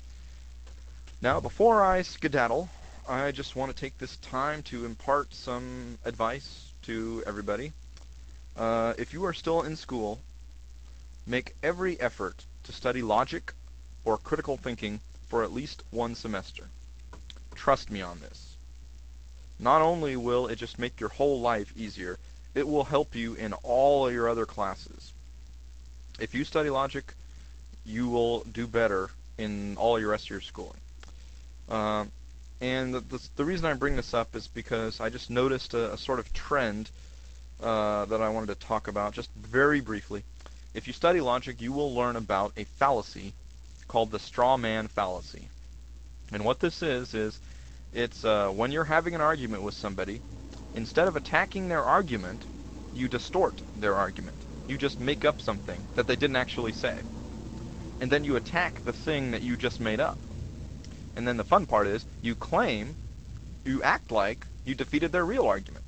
Now, before I skedaddle, I just want to take this time to impart some advice to everybody. Uh, if you are still in school, make every effort to study logic or critical thinking for at least one semester. Trust me on this. Not only will it just make your whole life easier, it will help you in all your other classes. If you study logic, you will do better in all your rest of your schooling. Uh, and the, the, the reason I bring this up is because I just noticed a, a sort of trend uh, that I wanted to talk about just very briefly. If you study logic, you will learn about a fallacy called the straw man fallacy. And what this is, is it's uh, when you're having an argument with somebody, instead of attacking their argument, you distort their argument. You just make up something that they didn't actually say. And then you attack the thing that you just made up. And then the fun part is, you claim, you act like you defeated their real argument.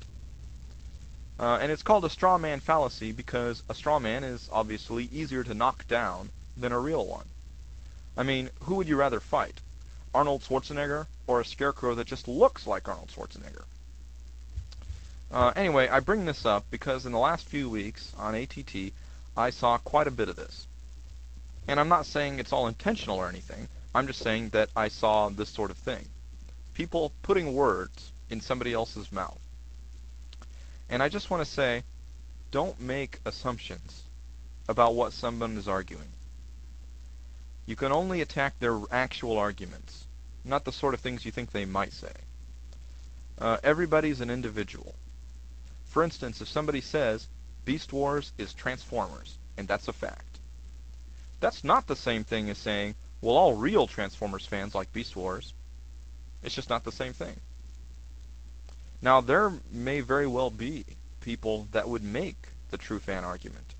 Uh, and it's called a straw man fallacy because a straw man is obviously easier to knock down than a real one. I mean, who would you rather fight? Arnold Schwarzenegger or a scarecrow that just looks like Arnold Schwarzenegger? Uh, anyway, I bring this up because in the last few weeks on A T T, I saw quite a bit of this. And I'm not saying it's all intentional or anything. I'm just saying that I saw this sort of thing. People putting words in somebody else's mouth. And I just want to say, don't make assumptions about what someone is arguing. You can only attack their actual arguments, not the sort of things you think they might say. Uh, everybody's an individual. For instance, if somebody says, Beast Wars is Transformers, and that's a fact. That's not the same thing as saying, well, all real Transformers fans like Beast Wars. It's just not the same thing. Now, there may very well be people that would make the true fan argument.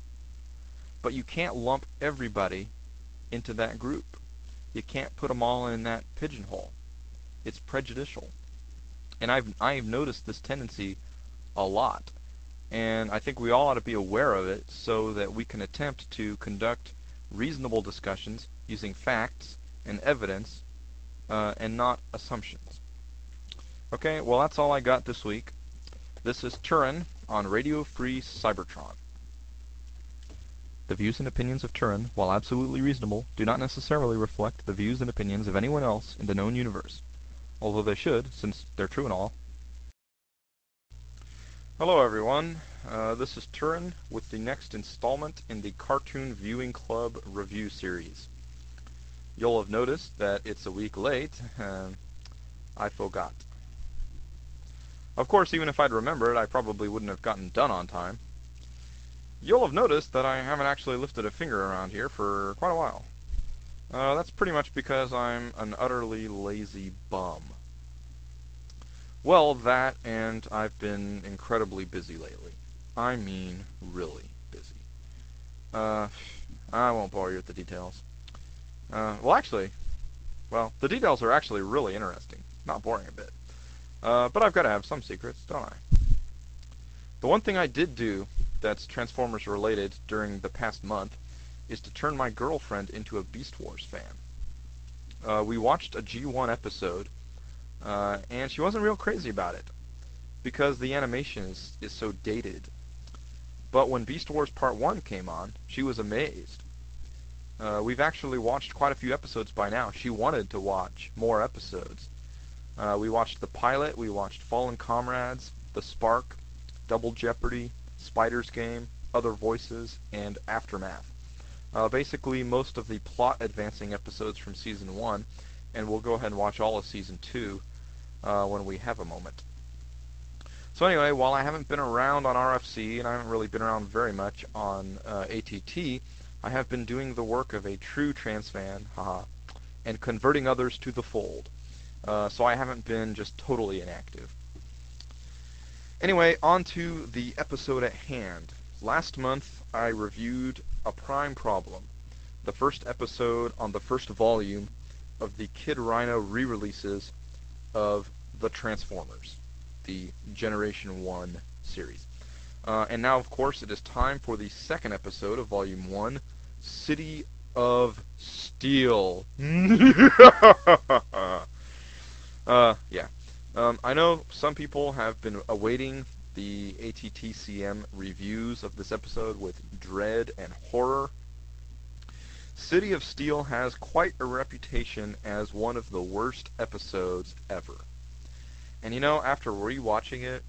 But you can't lump everybody into that group. You can't put them all in that pigeonhole. It's prejudicial. And I've, I've noticed this tendency a lot. And I think we all ought to be aware of it so that we can attempt to conduct reasonable discussions using facts and evidence uh, and not assumptions. Okay, well that's all I got this week. This is Turin on Radio Free Cybertron. The views and opinions of Turin, while absolutely reasonable, do not necessarily reflect the views and opinions of anyone else in the known universe, although they should, since they're true and all. Hello everyone, uh, this is Turin with the next installment in the Cartoon Viewing Club review series. You'll have noticed that it's a week late, and I forgot. Of course, even if I'd remembered, I probably wouldn't have gotten done on time. You'll have noticed that I haven't actually lifted a finger around here for quite a while. Uh, that's pretty much because I'm an utterly lazy bum. Well, that, and I've been incredibly busy lately. I mean, really busy. Uh, I won't bore you with the details. Uh, well, actually, well, the details are actually really interesting. Not boring a bit. Uh, but I've got to have some secrets, don't I? The one thing I did do that's Transformers related during the past month is to turn my girlfriend into a Beast Wars fan. Uh, we watched a G one episode, uh, and she wasn't real crazy about it, because the animation is, is so dated. But when Beast Wars Part one came on, she was amazed. Uh, we've actually watched quite a few episodes by now. She wanted to watch more episodes. Uh, we watched the pilot, we watched Fallen Comrades, The Spark, Double Jeopardy, Spider's Game, Other Voices, and Aftermath. Uh, basically, most of the plot-advancing episodes from Season one, and we'll go ahead and watch all of Season two uh, when we have a moment. So anyway, while I haven't been around on R F C, and I haven't really been around very much on uh, A T T, I have been doing the work of a true trans fan, haha, and converting others to the fold. Uh, so I haven't been just totally inactive. Anyway, on to the episode at hand. Last month, I reviewed A Prime Problem, the first episode on the first volume of the Kid Rhino re-releases of The Transformers, the Generation one series. Uh, and now, of course, it is time for the second episode of Volume one, City of Steel. uh, yeah. Um, I know some people have been awaiting the A T T C M reviews of this episode with dread and horror. City of Steel has quite a reputation as one of the worst episodes ever. And you know, after rewatching it,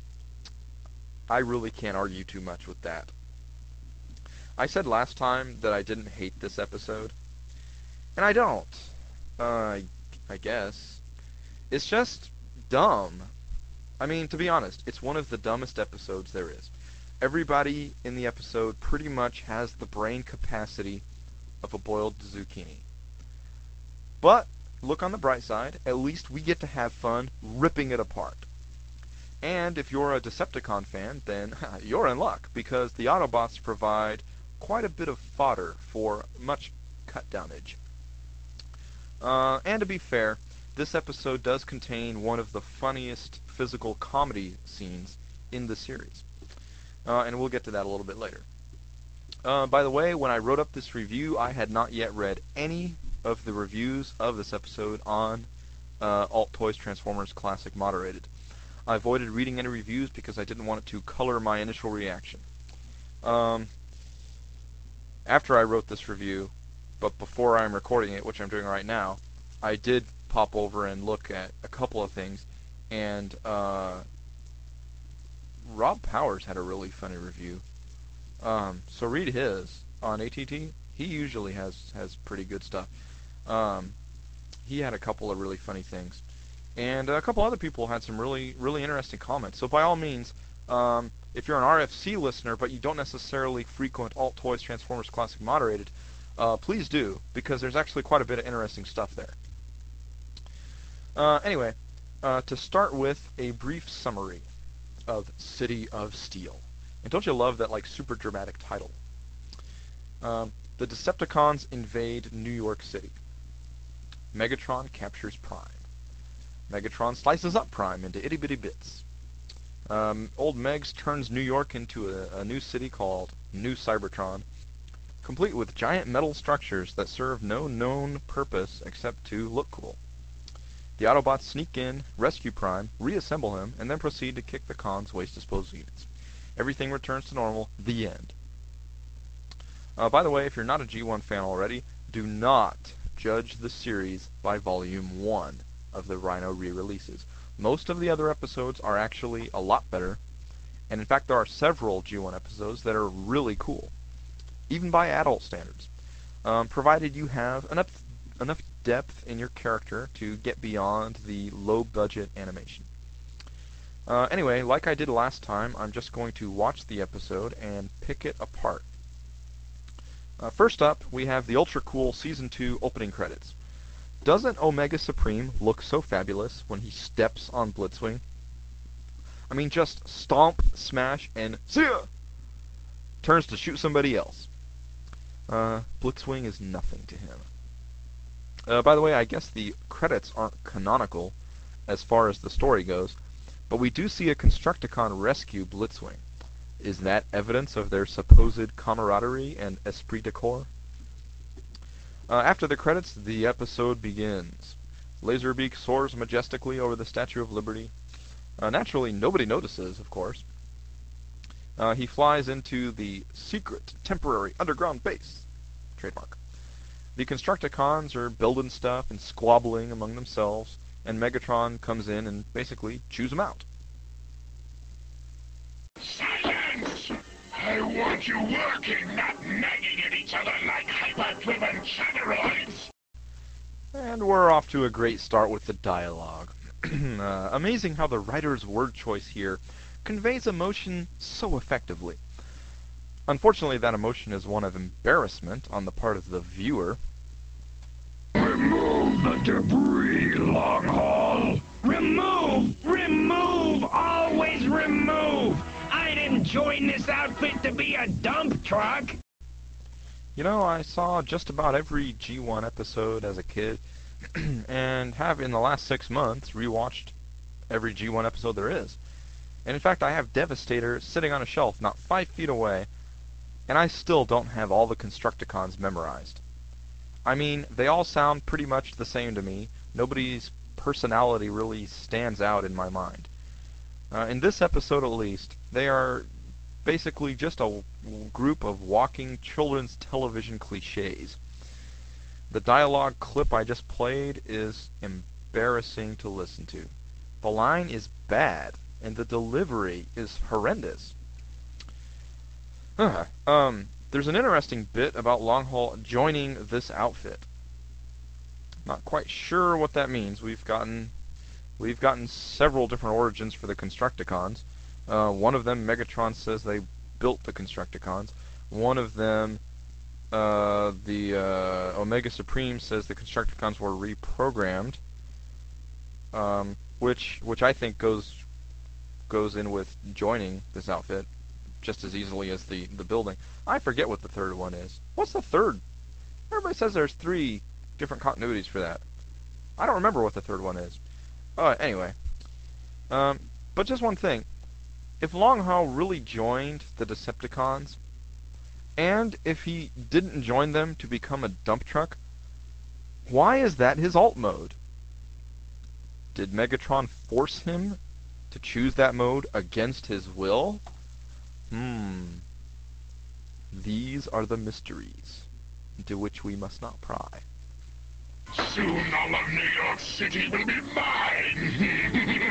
I really can't argue too much with that. I said last time that I didn't hate this episode, and I don't. Uh, I, I guess. It's just dumb. I mean, to be honest, it's one of the dumbest episodes there is. Everybody in the episode pretty much has the brain capacity of a boiled zucchini. But, look on the bright side, at least we get to have fun ripping it apart. And if you're a Decepticon fan, then you're in luck, because the Autobots provide quite a bit of fodder for much cut downage. Uh, and to be fair, this episode does contain one of the funniest physical comedy scenes in the series. Uh, and we'll get to that a little bit later. Uh, by the way, when I wrote up this review, I had not yet read any of the reviews of this episode on uh, Alt Toys Transformers Classic Moderated. I avoided reading any reviews because I didn't want it to color my initial reaction. Um, after I wrote this review, but before I'm recording it, which I'm doing right now, I did pop over and look at a couple of things, and uh, Rob Powers had a really funny review. Um, so read his on A T T. He usually has has pretty good stuff. Um, he had a couple of really funny things, and a couple other people had some really really interesting comments. So by all means, um, if you're an R F C listener but you don't necessarily frequent Alt Toys Transformers Classic Moderated, uh, please do, because there's actually quite a bit of interesting stuff there. Uh, anyway, uh, to start with, a brief summary of City of Steel. And don't you love that, like, super dramatic title? Um, the Decepticons invade New York City. Megatron captures Prime. Megatron slices up Prime into itty-bitty bits. Um, old Megs turns New York into a, a new city called New Cybertron, complete with giant metal structures that serve no known purpose except to look cool. The Autobots sneak in, rescue Prime, reassemble him, and then proceed to kick the Kong's waste disposal units. Everything returns to normal. The end. Uh, by the way, if you're not a G one fan already, do not judge the series by Volume one of the Rhino re-releases. Most of the other episodes are actually a lot better, and in fact there are several G one episodes that are really cool, even by adult standards, um, provided you have enough, enough depth in your character to get beyond the low-budget animation. Uh, anyway, like I did last time, I'm just going to watch the episode and pick it apart. Uh, first up, we have the ultra cool Season two opening credits. Doesn't Omega Supreme look so fabulous when he steps on Blitzwing? I mean, just stomp, smash, and see ya! Turns to shoot somebody else. Uh, Blitzwing is nothing to him. Uh, by the way, I guess the credits aren't canonical as far as the story goes, but we do see a Constructicon rescue Blitzwing. Is that evidence of their supposed camaraderie and esprit de corps? Uh, after the credits, the episode begins. Laserbeak soars majestically over the Statue of Liberty. Uh, naturally, nobody notices, of course. Uh, he flies into the secret temporary underground base. Trademark. The Constructicons are building stuff and squabbling among themselves, and Megatron comes in and basically chews them out. Silence! I want you working, not nagging at each other like hyper-driven chatteroids! And we're off to a great start with the dialogue. uh, amazing how the writer's word choice here conveys emotion so effectively. Unfortunately, that emotion is one of embarrassment on the part of the viewer. Remove Remove the debris, Long Haul. Remove! Remove! Always remove! I didn't join this outfit to be a dump truck! You know, I saw just about every G one episode as a kid, and have in the last six months rewatched every G one episode there is. And in fact, I have Devastator sitting on a shelf not five feet away, and I still don't have all the Constructicons memorized. I mean, they all sound pretty much the same to me. Nobody's personality really stands out in my mind. Uh, in this episode at least, they are basically just a group of walking children's television cliches. The dialogue clip I just played is embarrassing to listen to. The line is bad, and the delivery is horrendous. Huh. Um, there's an interesting bit about Long Haul joining this outfit. Not quite sure what that means. We've gotten we've gotten several different origins for the Constructicons. Uh, one of them, Megatron says they built the Constructicons. One of them, uh, the uh, Omega Supreme, says the Constructicons were reprogrammed, um, which which I think goes goes in with joining this outfit just as easily as the the building. I forget what the third one is. What's the third? Everybody says there's three different continuities for that. I don't remember what the third one is. Uh, anyway, um, but just one thing. If Long Haul really joined the Decepticons, and if he didn't join them to become a dump truck, why is that his alt mode? Did Megatron force him to choose that mode against his will? Hmm. These are the mysteries into which we must not pry. Soon all of New York City will be mine!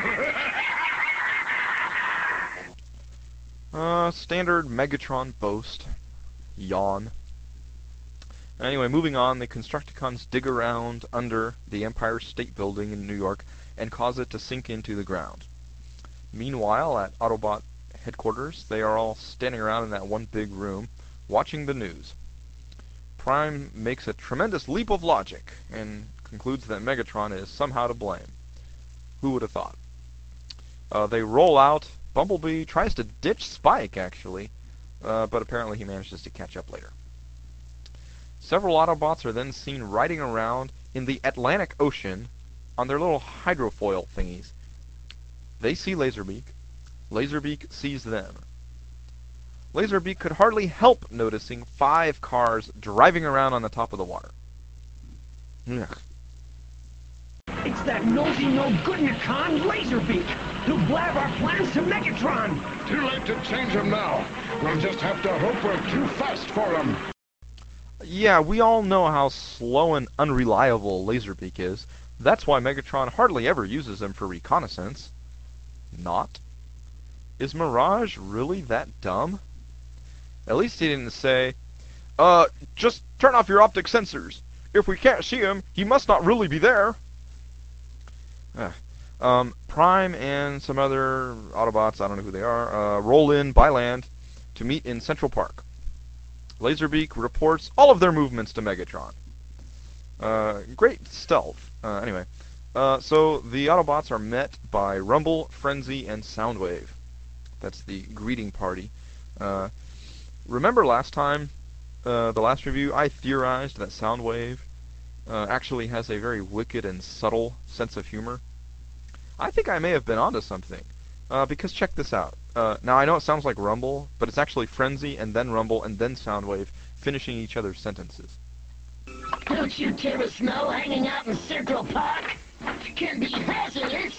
uh, standard Megatron boast. Yawn. Anyway, moving on, the Constructicons dig around under the Empire State Building in New York and cause it to sink into the ground. Meanwhile, at Autobot headquarters, they are all standing around in that one big room, watching the news. Prime makes a tremendous leap of logic and concludes that Megatron is somehow to blame. Who would have thought? Uh, they roll out. Bumblebee tries to ditch Spike, actually, uh, but apparently he manages to catch up later. Several Autobots are then seen riding around in the Atlantic Ocean on their little hydrofoil thingies. They see Laserbeak. Laserbeak sees them. Laserbeak could hardly help noticing five cars driving around on the top of the water. Ugh. It's that nosy no-good-in-a-con Laserbeak! He'll blab our plans to Megatron! Too late to change him now. We'll just have to hope we're too fast for him. Yeah, we all know how slow and unreliable Laserbeak is. That's why Megatron hardly ever uses him for reconnaissance. Not? Is Mirage really that dumb? At least he didn't say, uh, just turn off your optic sensors. If we can't see him, he must not really be there. Ah. Um, Prime and some other Autobots, I don't know who they are, uh, roll in by land to meet in Central Park. Laserbeak reports all of their movements to Megatron. Uh, great stealth. Uh, anyway, uh, so the Autobots are met by Rumble, Frenzy, and Soundwave. That's the greeting party. Uh, remember last time, uh, the last review, I theorized that Soundwave uh, actually has a very wicked and subtle sense of humor? I think I may have been onto something. Uh, because check this out. Uh, now I know it sounds like Rumble, but it's actually Frenzy, and then Rumble, and then Soundwave, finishing each other's sentences. Don't you care snow hanging out in Central Park? It can be hazardous!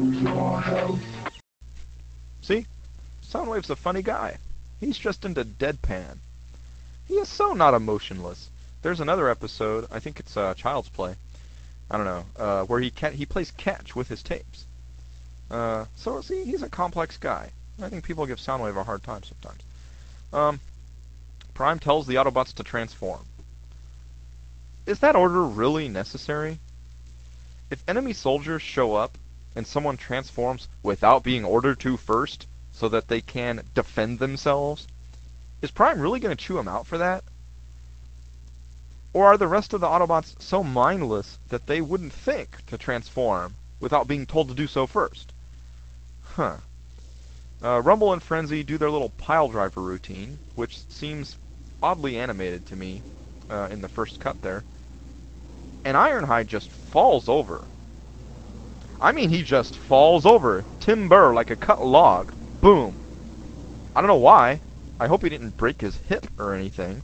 See? Soundwave's a funny guy. He's just into deadpan. He is so not emotionless. There's another episode, I think it's uh, Child's Play, I don't know, uh, where he ca he plays catch with his tapes. Uh, so, see, he's a complex guy. I think people give Soundwave a hard time sometimes. Um, Prime tells the Autobots to transform. Is that order really necessary? If enemy soldiers show up and someone transforms without being ordered to first, so that they can defend themselves, is Prime really going to chew him out for that? Or are the rest of the Autobots so mindless that they wouldn't think to transform without being told to do so first? Huh. Uh, Rumble and Frenzy do their little pile driver routine, which seems oddly animated to me uh, in the first cut there. And Ironhide just falls over. I mean, he just falls over. Timber like a cut log. Boom. I don't know why. I hope he didn't break his hip or anything.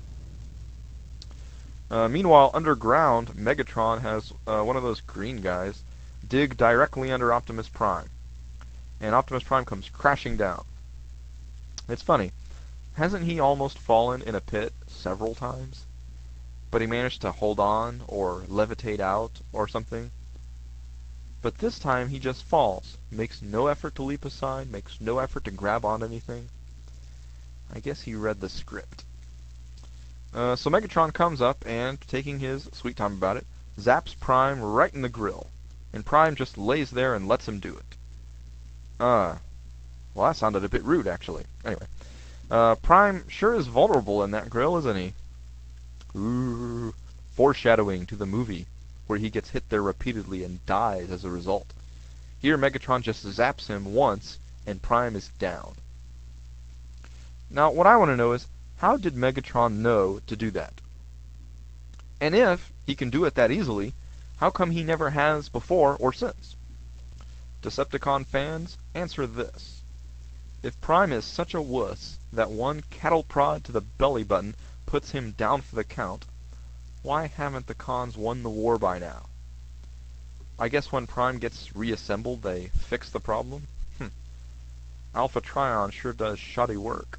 Uh, meanwhile, underground, Megatron has uh, one of those green guys dig directly under Optimus Prime. And Optimus Prime comes crashing down. It's funny. Hasn't he almost fallen in a pit several times? But he managed to hold on or levitate out or something. But this time he just falls. Makes no effort to leap aside, makes no effort to grab on anything. I guess he read the script. Uh, so Megatron comes up and, taking his sweet time about it, zaps Prime right in the grill. And Prime just lays there and lets him do it. Uh, well, that sounded a bit rude, actually. Anyway, uh, Prime sure is vulnerable in that grill, isn't he? Ooh, foreshadowing to the movie, where he gets hit there repeatedly and dies as a result. Here, Megatron just zaps him once, and Prime is down. Now, what I want to know is, how did Megatron know to do that? And if he can do it that easily, how come he never has before or since? Decepticon fans, answer this. If Prime is such a wuss that one cattle prod to the belly button puts him down for the count, why haven't the cons won the war by now? I guess when Prime gets reassembled, they fix the problem? Hm. Alpha Trion sure does shoddy work.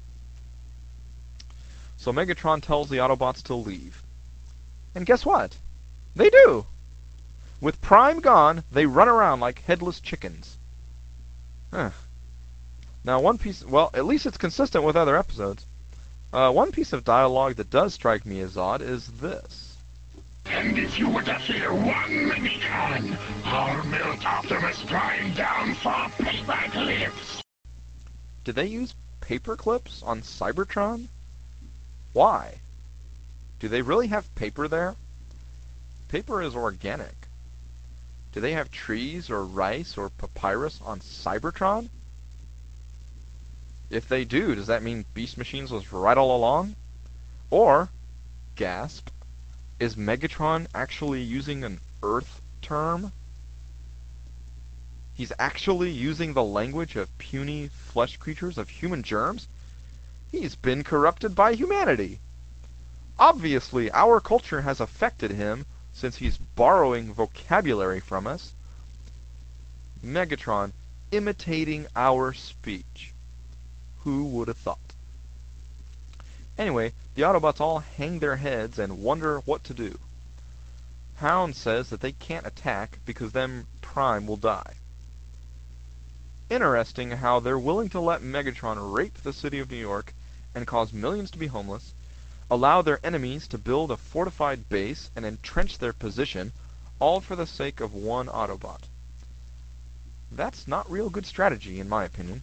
So Megatron tells the Autobots to leave. And guess what? They do! With Prime gone, they run around like headless chickens. Huh. Now one piece, well, at least it's consistent with other episodes. Uh, one piece of dialogue that does strike me as odd is this. And if you were to fear one Megatron, I'll melt Optimus Prime down for paper clips. Did they use paper clips on Cybertron? Why? Do they really have paper there? Paper is organic. Do they have trees or rice or papyrus on Cybertron? If they do, does that mean Beast Machines was right all along? Or, gasp, is Megatron actually using an Earth term? He's actually using the language of puny flesh creatures, of human germs? He's been corrupted by humanity. Obviously, our culture has affected him since he's borrowing vocabulary from us. Megatron imitating our speech. Who would have thought? Anyway, the Autobots all hang their heads and wonder what to do. Hound says that they can't attack because then Prime will die. Interesting how they're willing to let Megatron rape the city of New York and cause millions to be homeless, allow their enemies to build a fortified base and entrench their position, all for the sake of one Autobot. That's not real good strategy, in my opinion.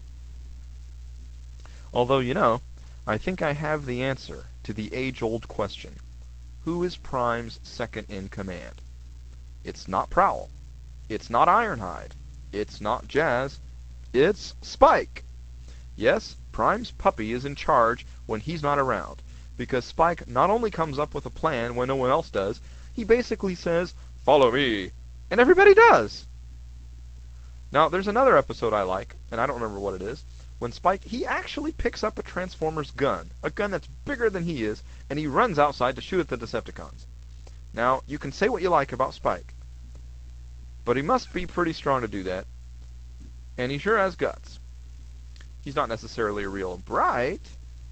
Although, you know, I think I have the answer to the age-old question. Who is Prime's second-in-command? It's not Prowl. It's not Ironhide. It's not Jazz. It's Spike! Yes, Prime's puppy is in charge when he's not around, because Spike not only comes up with a plan when no one else does, he basically says, "Follow me," and everybody does! Now, there's another episode I like, and I don't remember what it is, when Spike, he actually picks up a Transformer's gun, a gun that's bigger than he is, and he runs outside to shoot at the Decepticons. Now, you can say what you like about Spike, but he must be pretty strong to do that, and he sure has guts. He's not necessarily real bright.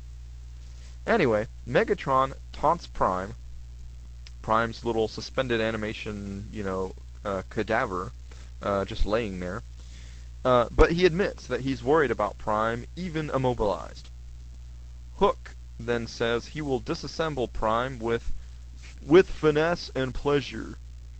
Anyway, Megatron taunts Prime, Prime's little suspended animation, you know, uh, cadaver, uh, just laying there. Uh, but he admits that he's worried about Prime, even immobilized. Hook then says he will disassemble Prime with with finesse and pleasure.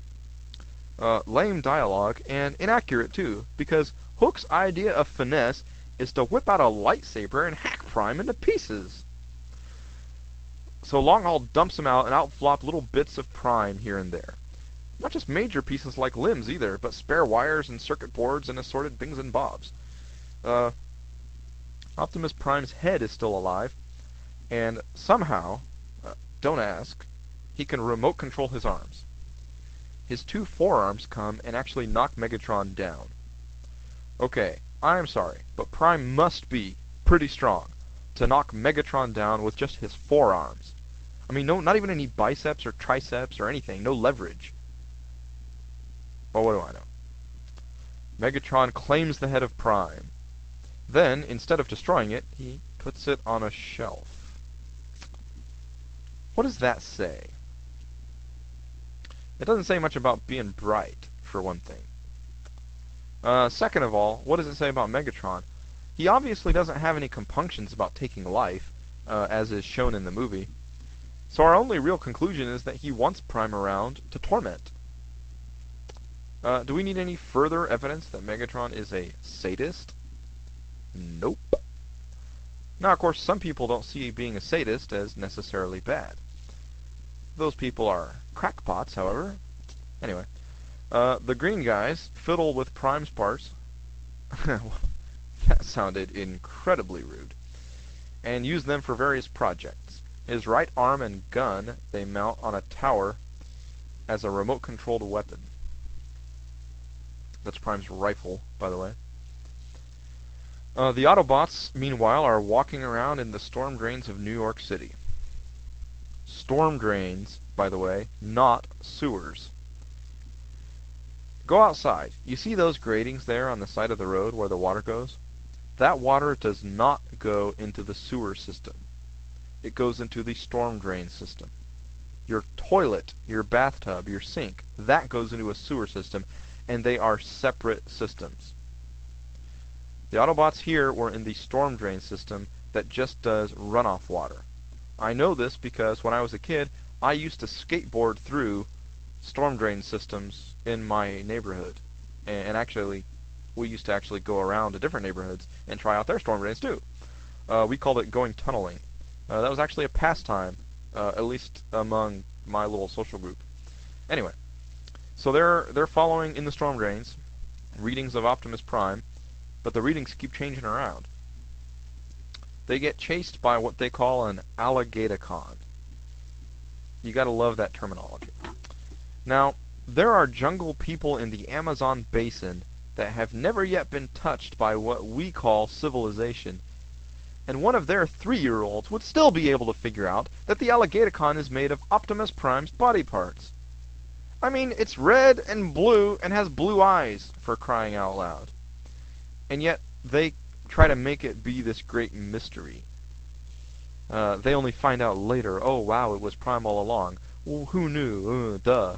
Uh, lame dialogue, and inaccurate too, because Hook's idea of finesse is to whip out a lightsaber and hack Prime into pieces. so Longhaul dumps them out, and out flop little bits of Prime here and there. Not just major pieces like limbs either, but spare wires and circuit boards and assorted bings and bobs. Uh, Optimus Prime's head is still alive, and somehow, uh, don't ask, he can remote control his arms. His two forearms come and actually knock Megatron down. Okay, I'm sorry, but Prime must be pretty strong to knock Megatron down with just his forearms. I mean, no, not even any biceps or triceps or anything, no leverage. Well, what do I know? Megatron claims the head of Prime. Then, instead of destroying it, he puts it on a shelf. What does that say? It doesn't say much about being bright, for one thing. Uh, second of all, what does it say about Megatron? He obviously doesn't have any compunctions about taking life, uh, as is shown in the movie. So our only real conclusion is that he wants Prime around to torment. Uh, do we need any further evidence that Megatron is a sadist? Nope. Now, of course, some people don't see being a sadist as necessarily bad. Those people are crackpots, however. Anyway, uh, the green guys fiddle with Prime's parts. That sounded incredibly rude. And use them for various projects. His right arm and gun they mount on a tower as a remote-controlled weapon. That's Prime's rifle, by the way. Uh, the Autobots, meanwhile, are walking around in the storm drains of New York City. Storm drains, by the way, not sewers. Go outside. You see those gratings there on the side of the road where the water goes? That water does not go into the sewer system. It goes into the storm drain system. Your toilet, your bathtub, your sink, that goes into a sewer system, and they are separate systems. The Autobots here were in the storm drain system that just does runoff water. I know this because when I was a kid, I used to skateboard through storm drain systems in my neighborhood. And, and actually, we used to actually go around to different neighborhoods and try out their storm drains too. Uh, we called it going tunneling. Uh, that was actually a pastime, uh, at least among my little social group. Anyway, so they're they're following in the storm drains readings of Optimus Prime, but the readings keep changing around. They get chased by what they call an Alligatorcon. You gotta love that terminology. Now, there are jungle people in the Amazon basin that have never yet been touched by what we call civilization, and one of their three-year-olds would still be able to figure out that the Alligatorcon is made of Optimus Prime's body parts. I mean, it's red and blue and has blue eyes, for crying out loud. And yet, they try to make it be this great mystery. Uh, they only find out later, oh wow, it was Prime all along. Well, who knew? Uh, duh.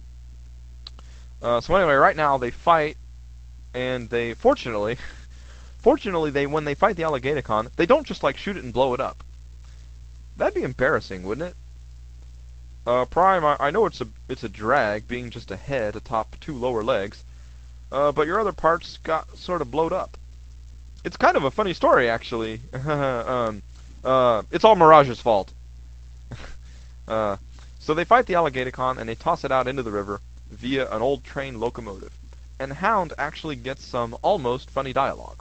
Uh, so anyway, right now they fight, and they, fortunately, fortunately, they when they fight the Alligatorcon, they don't just like shoot it and blow it up. That'd be embarrassing, wouldn't it? Uh, Prime, I, I know it's a it's a drag, being just a head atop two lower legs, uh, but your other parts got sort of blowed up. It's kind of a funny story, actually. um, uh, it's all Mirage's fault. uh, so they fight the Alligatorcon, and they toss it out into the river via an old train locomotive. And Hound actually gets some almost funny dialogue.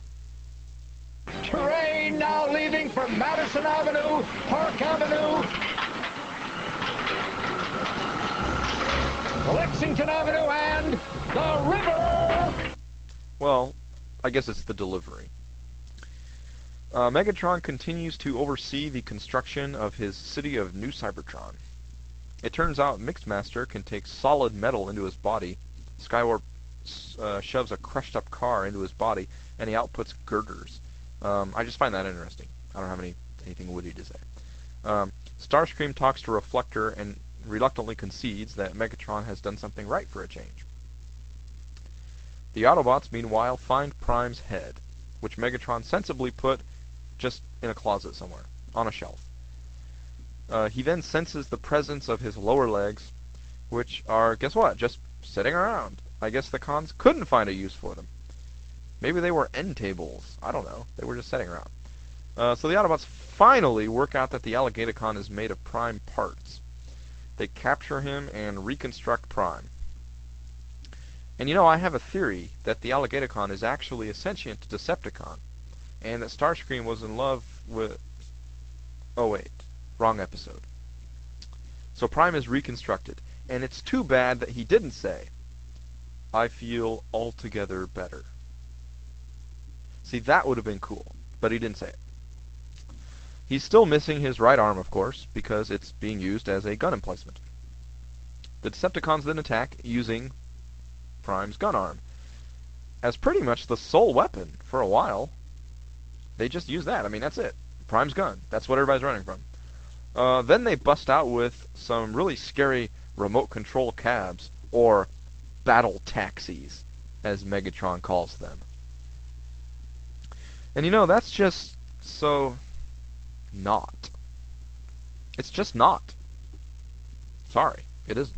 Train now leaving from Madison Avenue, Park Avenue, Lexington Avenue, and the river! Well, I guess it's the delivery. Uh, Megatron continues to oversee the construction of his city of New Cybertron. It turns out Mixmaster can take solid metal into his body. Skywarp uh, shoves a crushed-up car into his body, and he outputs girders. Um, I just find that interesting. I don't have any anything witty to say. Um, Starscream talks to Reflector and reluctantly concedes that Megatron has done something right for a change. The Autobots, meanwhile, find Prime's head, which Megatron sensibly put just in a closet somewhere, on a shelf. Uh, he then senses the presence of his lower legs, which are, guess what, just sitting around. I guess the cons couldn't find a use for them. Maybe they were end tables. I don't know. They were just sitting around. Uh, so the Autobots finally work out that the Alligatorcon is made of Prime parts. They capture him and reconstruct Prime. And you know, I have a theory that the Alligatorcon is actually a sentient Decepticon, and that Starscream was in love with... Oh wait, wrong episode. So Prime is reconstructed, and it's too bad that he didn't say, "I feel altogether better." See, that would have been cool, but he didn't say it. He's still missing his right arm, of course, because it's being used as a gun emplacement. The Decepticons then attack using Prime's gun arm as pretty much the sole weapon for a while. They just use that. I mean, that's it. Prime's gun. That's what everybody's running from. Uh, then they bust out with some really scary remote control cabs, or battle taxis, as Megatron calls them. And you know, that's just so not. It's just not. Sorry, it isn't.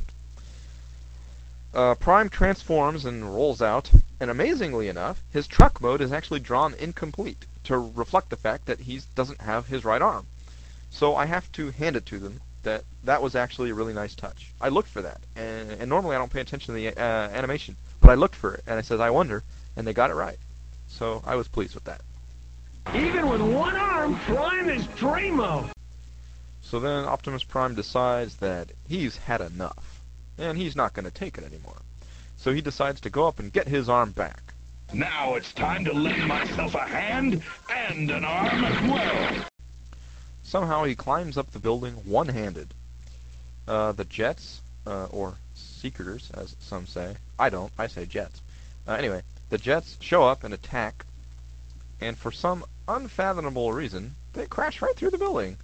Uh, Prime transforms and rolls out, and amazingly enough, his truck mode is actually drawn incomplete to reflect the fact that he doesn't have his right arm. So I have to hand it to them that that was actually a really nice touch. I looked for that, and, and normally I don't pay attention to the uh, animation, but I looked for it, and I said, I wonder, and they got it right. So I was pleased with that. Even with one arm, Prime is Primo. So then Optimus Prime decides that he's had enough, and he's not going to take it anymore. So he decides to go up and get his arm back. Now it's time to lend myself a hand and an arm as well. Somehow he climbs up the building one-handed. Uh, the Jets, uh, or Seekers, as some say. I don't. I say Jets. Uh, anyway, the Jets show up and attack, and for some unfathomable reason, they crash right through the building.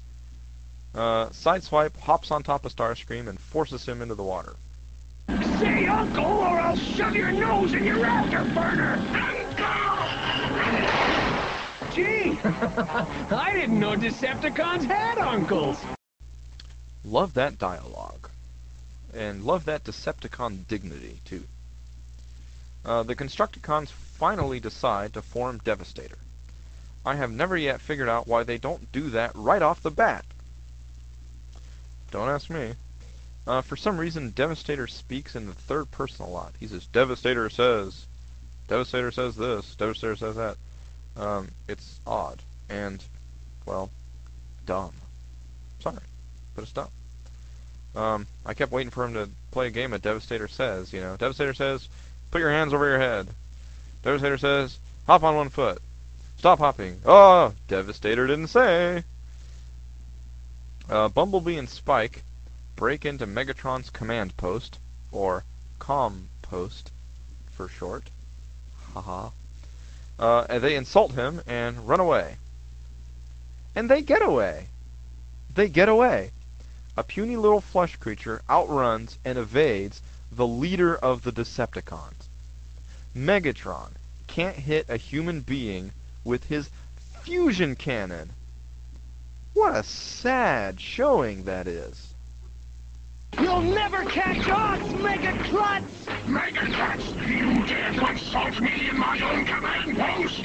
Uh, Sideswipe hops on top of Starscream and forces him into the water. Say uncle, or I'll shove your nose in your afterburner! Gee, I didn't know Decepticons had uncles! Love that dialogue. And love that Decepticon dignity, too. Uh, the Constructicons finally decide to form Devastator. I have never yet figured out why they don't do that right off the bat. Don't ask me. Uh, for some reason, Devastator speaks in the third person a lot. He says, Devastator says, Devastator says this, Devastator says that. Um, it's odd, and, well, dumb. Sorry, but it's dumb. Um, I kept waiting for him to play a game of Devastator Says, you know. Devastator says, put your hands over your head. Devastator says, hop on one foot. Stop hopping. Oh, Devastator didn't say. Uh, Bumblebee and Spike break into Megatron's command post, or comm post for short. Haha. Uh, and they insult him and run away. And they get away. They get away. A puny little flesh creature outruns and evades the leader of the Decepticons. Megatron can't hit a human being with his fusion cannon. What a sad showing that is. You'll never catch us, Megaclutz! Megaclutz, you dare to insult me in my own command post?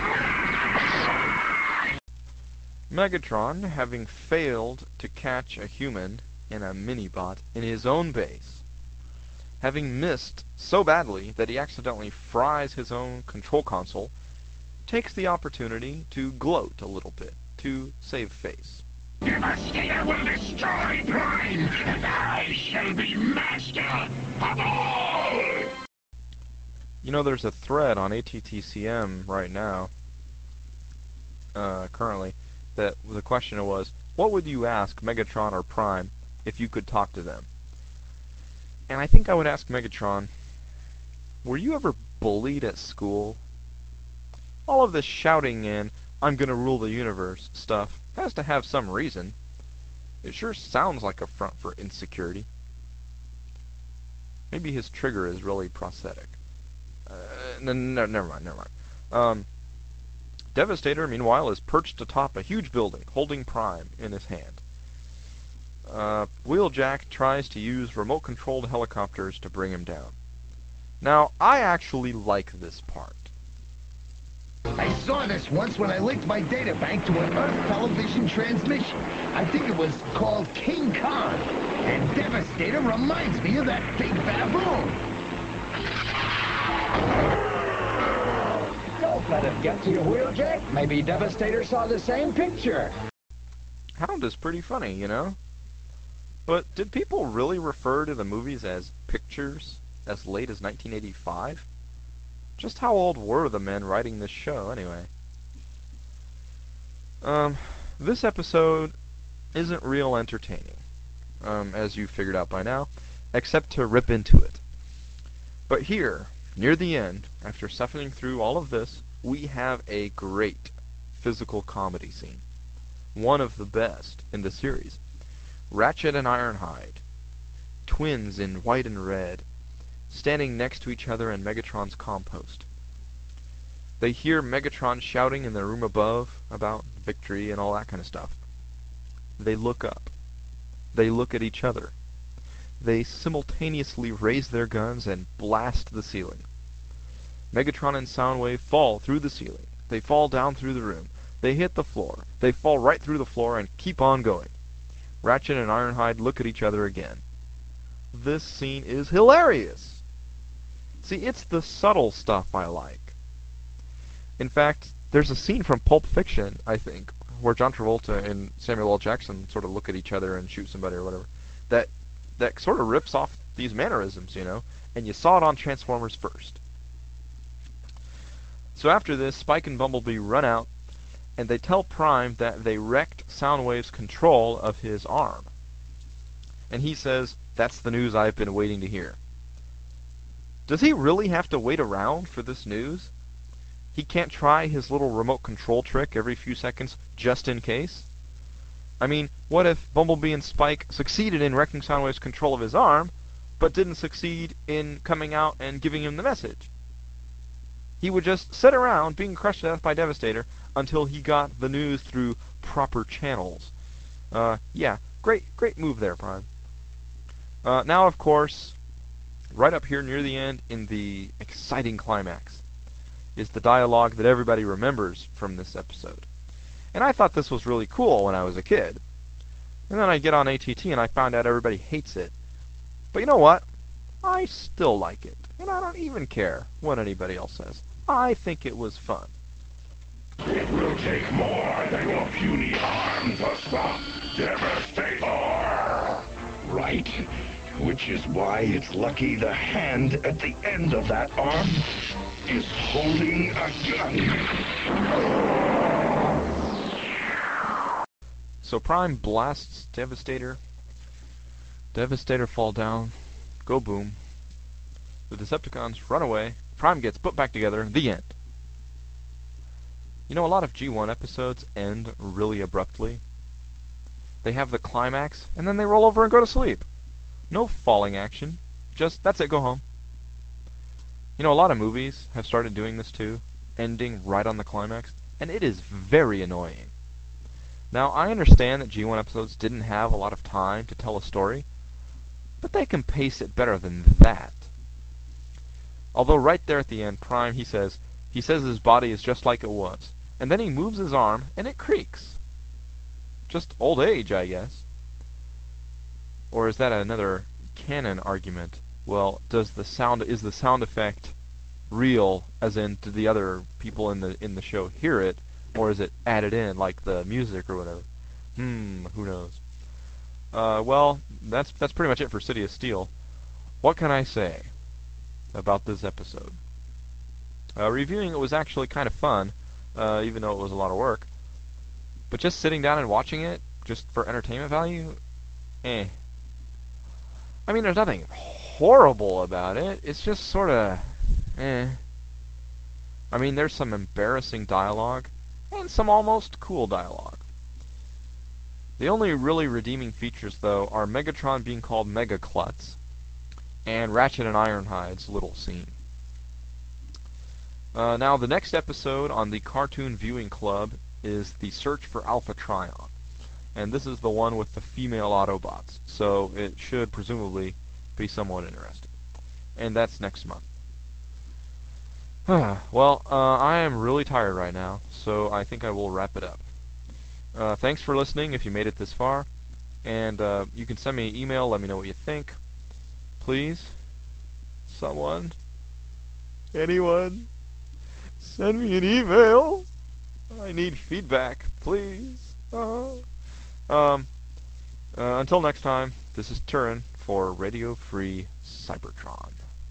Megatron, having failed to catch a human in a mini-bot in his own base, having missed so badly that he accidentally fries his own control console, takes the opportunity to gloat a little bit, to save face. Devastator will destroy Prime, and I shall be master of all! You know, there's a thread on A T T C M right now, uh, currently, that the question was, what would you ask Megatron or Prime if you could talk to them? And I think I would ask Megatron, were you ever bullied at school? All of this shouting in, I'm gonna rule the universe stuff has to have some reason. It sure sounds like a front for insecurity. Maybe his trigger is really prosthetic. Uh, no, no, never mind, never mind. Um, Devastator, meanwhile, is perched atop a huge building, holding Prime in his hand. Uh, Wheeljack tries to use remote-controlled helicopters to bring him down. Now, I actually like this part. I saw this once when I linked my data bank to an Earth television transmission. I think it was called King Kong. And Devastator reminds me of that big baboon. Don't let it get to you, Wheeljack. Maybe Devastator saw the same picture. Hound is pretty funny, you know? But did people really refer to the movies as pictures as late as nineteen eighty-five? Just how old were the men writing this show, anyway? Um, this episode isn't real entertaining, um, as you figured out by now, except to rip into it. But here, near the end, after suffering through all of this, we have a great physical comedy scene. One of the best in the series. Ratchet and Ironhide, twins in white and red, standing next to each other in Megatron's compost. They hear Megatron shouting in the room above about victory and all that kind of stuff. They look up. They look at each other. They simultaneously raise their guns and blast the ceiling. Megatron and Soundwave fall through the ceiling. They fall down through the room. They hit the floor. They fall right through the floor and keep on going. Ratchet and Ironhide look at each other again. This scene is hilarious. See, it's the subtle stuff I like. In fact, there's a scene from Pulp Fiction, I think, where John Travolta and Samuel L. Jackson sort of look at each other and shoot somebody or whatever, that that sort of rips off these mannerisms, you know, and you saw it on Transformers first. So after this, Spike and Bumblebee run out, and they tell Prime that they wrecked Soundwave's control of his arm. And he says, "That's the news I've been waiting to hear." Does he really have to wait around for this news? He can't try his little remote control trick every few seconds just in case? I mean, what if Bumblebee and Spike succeeded in wrecking Soundwave's control of his arm, but didn't succeed in coming out and giving him the message? He would just sit around being crushed to death by Devastator until he got the news through proper channels. Uh, yeah, great, great move there, Prime. Uh, now, of course, right up here near the end in the exciting climax is the dialogue that everybody remembers from this episode. And I thought this was really cool when I was a kid. And then I get on A T T and I found out everybody hates it. But you know what? I still like it. And I don't even care what anybody else says. I think it was fun. It will take more than your puny arm to stop Devastator. Right. Which is why it's lucky the hand at the end of that arm is holding a gun. So Prime blasts Devastator. Devastator fall down. Go boom. The Decepticons run away. Prime gets put back together. The end. You know, a lot of G one episodes end really abruptly. They have the climax, and then they roll over and go to sleep. No falling action. Just, that's it, go home. You know, a lot of movies have started doing this too, ending right on the climax, and it is very annoying. Now, I understand that G one episodes didn't have a lot of time to tell a story, but they can pace it better than that. Although right there at the end, Prime, he says, he says his body is just like it was, and then he moves his arm, and it creaks. Just old age, I guess. Or is that another canon argument? Well, does the sound is the sound effect real, as in do the other people in the in the show hear it, or is it added in like the music or whatever? Hmm, who knows? Uh, well, that's that's pretty much it for City of Steel. What can I say about this episode? Uh, reviewing it was actually kind of fun, uh, even though it was a lot of work. But just sitting down and watching it, just for entertainment value, eh. I mean, there's nothing horrible about it. It's just sort of, eh. I mean, there's some embarrassing dialogue, and some almost cool dialogue. The only really redeeming features, though, are Megatron being called Mega Klutz, and Ratchet and Ironhide's little scene. Uh, now, the next episode on the Cartoon Viewing Club is The Search for Alpha Trion. And this is the one with the female Autobots, so it should presumably be somewhat interesting. And that's next month. Well, uh, I am really tired right now, so I think I will wrap it up. Uh, thanks for listening if you made it this far, and uh, you can send me an email, let me know what you think. Please, someone, anyone, send me an email. I need feedback, please. Uh, um, uh, until next time, this is Turin for Radio Free Cybertron.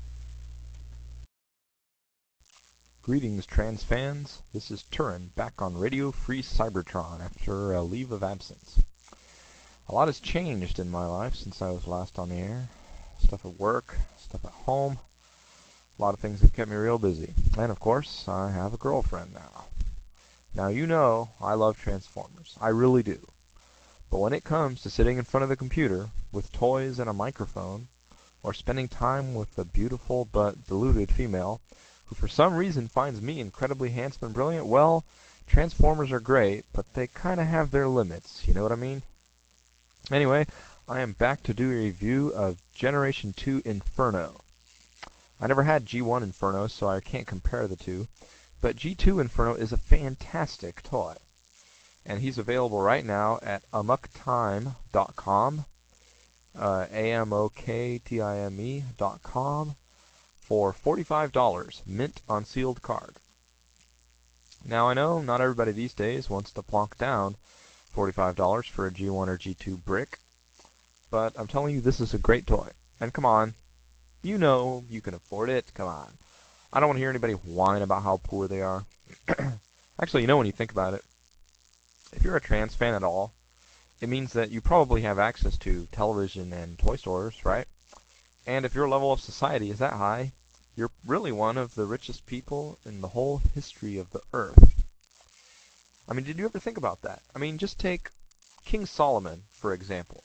Greetings, trans fans. This is Turin, back on Radio Free Cybertron after a leave of absence. A lot has changed in my life since I was last on the air. Stuff at work, stuff at home. A lot of things have kept me real busy. And of course, I have a girlfriend now. Now you know I love Transformers. I really do. But when it comes to sitting in front of the computer with toys and a microphone, or spending time with a beautiful but deluded female who for some reason finds me incredibly handsome and brilliant, well, Transformers are great, but they kind of have their limits, you know what I mean? Anyway, I am back to do a review of Generation two Inferno. I never had G one Inferno, so I can't compare the two, but G two Inferno is a fantastic toy. And he's available right now at amok time dot com, uh, A M O K T I M E dot com, for forty-five dollars, mint on sealed card. Now I know not everybody these days wants to plonk down forty-five dollars for a G one or G two brick, but I'm telling you this is a great toy. And come on, you know you can afford it, come on. I don't want to hear anybody whine about how poor they are. Actually, you know, when you think about it, if you're a trans fan at all, it means that you probably have access to television and toy stores, right? And if your level of society is that high, you're really one of the richest people in the whole history of the earth. I mean, did you ever think about that? I mean, just take King Solomon, for example.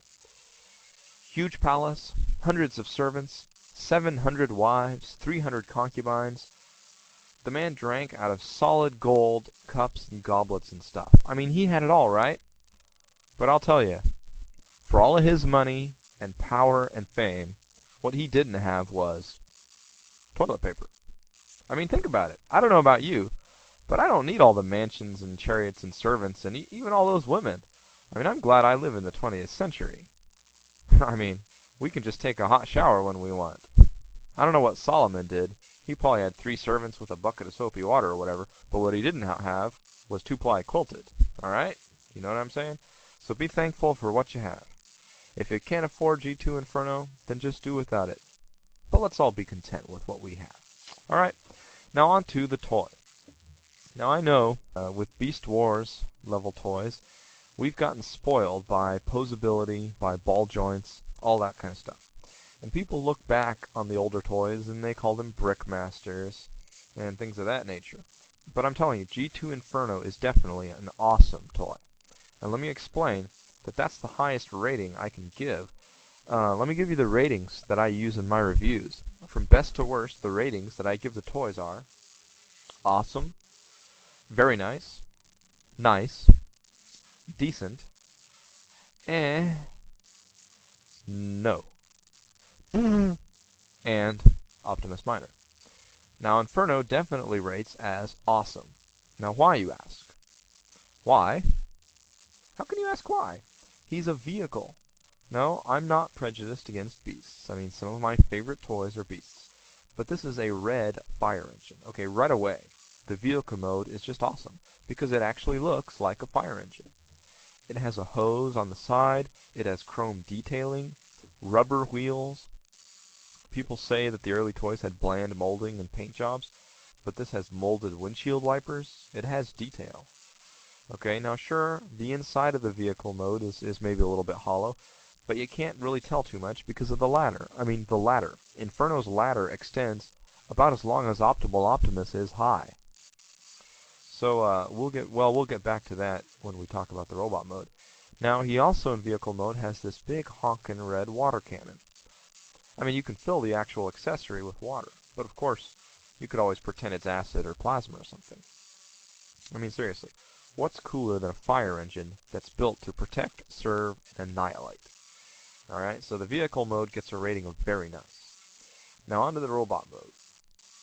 Huge palace, hundreds of servants, seven hundred wives, three hundred concubines. The man drank out of solid gold cups and goblets and stuff. I mean, he had it all, right? But I'll tell you, for all of his money and power and fame, what he didn't have was toilet paper. I mean, think about it. I don't know about you, but I don't need all the mansions and chariots and servants and e even all those women. I mean, I'm glad I live in the twentieth century. I mean, we can just take a hot shower when we want. I don't know what Solomon did. He probably had three servants with a bucket of soapy water or whatever, but what he didn't have was two-ply quilted. All right? You know what I'm saying? So be thankful for what you have. If you can't afford G two Inferno, then just do without it. But let's all be content with what we have. Alright, now on to the toy. Now I know, uh, with Beast Wars level toys, we've gotten spoiled by posability, by ball joints, all that kind of stuff. And people look back on the older toys and they call them Brickmasters and things of that nature. But I'm telling you, G two Inferno is definitely an awesome toy. And let me explain that that's the highest rating I can give. Uh, let me give you the ratings that I use in my reviews. From best to worst, the ratings that I give the toys are awesome, very nice, nice, decent, eh, no, and Optimus Minor. Now, Inferno definitely rates as awesome. Now, why, you ask? Why? How can you ask why? He's a vehicle. No, I'm not prejudiced against beasts. I mean, some of my favorite toys are beasts. But this is a red fire engine. Okay, right away, the vehicle mode is just awesome, because it actually looks like a fire engine. It has a hose on the side, it has chrome detailing, rubber wheels. People say that the early toys had bland molding and paint jobs, but this has molded windshield wipers. It has detail. Okay, now sure, the inside of the vehicle mode is, is maybe a little bit hollow, but you can't really tell too much because of the ladder. I mean, the ladder. Inferno's ladder extends about as long as Optimal Optimus is high. So, uh, we'll get, well, we'll get back to that when we talk about the robot mode. Now, he also in vehicle mode has this big honkin' red water cannon. I mean, you can fill the actual accessory with water, but of course, you could always pretend it's acid or plasma or something. I mean, seriously. What's cooler than a fire engine that's built to protect, serve, and annihilate? Alright, so the vehicle mode gets a rating of very nice. Now on to the robot mode.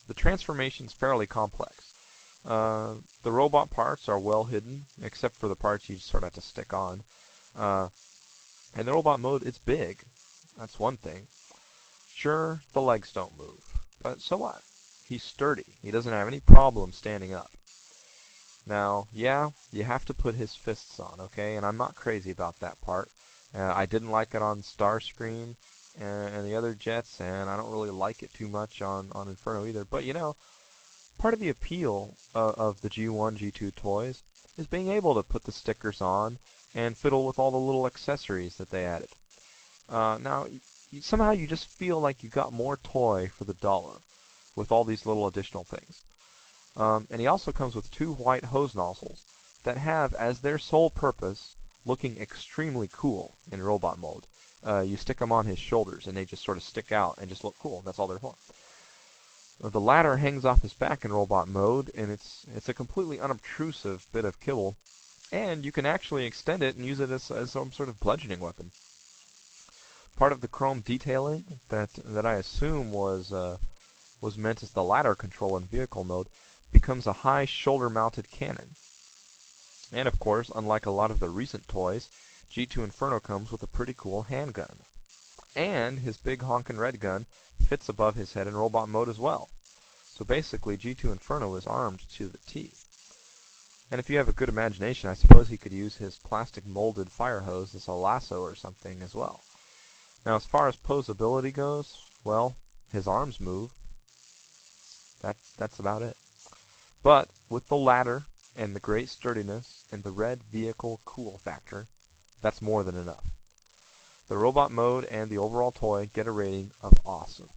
the transformation's fairly complex. Uh, the robot parts are well hidden, except for the parts you just sort of have to stick on. Uh, and the robot mode, it's big. That's one thing. Sure, the legs don't move, but so what? He's sturdy. He doesn't have any problem standing up. Now, yeah, you have to put his fists on, okay? And I'm not crazy about that part. Uh, I didn't like it on Starscream and, and the other jets, and I don't really like it too much on, on Inferno either. But, you know, part of the appeal uh, of the G one, G two toys is being able to put the stickers on and fiddle with all the little accessories that they added. Uh, now, you, somehow you just feel like you got more toy for the dollar with all these little additional things. Um, and he also comes with two white hose nozzles that have as their sole purpose looking extremely cool in robot mode. Uh, you stick them on his shoulders and they just sort of stick out and just look cool. That's all they're for. The ladder hangs off his back in robot mode, and it's it's a completely unobtrusive bit of kibble, and you can actually extend it and use it as, as some sort of bludgeoning weapon. Part of the chrome detailing that that I assume was uh, was meant as the ladder control in vehicle mode becomes a high shoulder-mounted cannon. And of course, unlike a lot of the recent toys, G two Inferno comes with a pretty cool handgun. And his big honkin' red gun fits above his head in robot mode as well. So basically, G two Inferno is armed to the teeth. And if you have a good imagination, I suppose he could use his plastic molded fire hose as a lasso or something as well. Now, as far as posability goes, well, his arms move. That, that's about it. But with the ladder and the great sturdiness and the red vehicle cool factor, that's more than enough. The robot mode and the overall toy get a rating of awesome.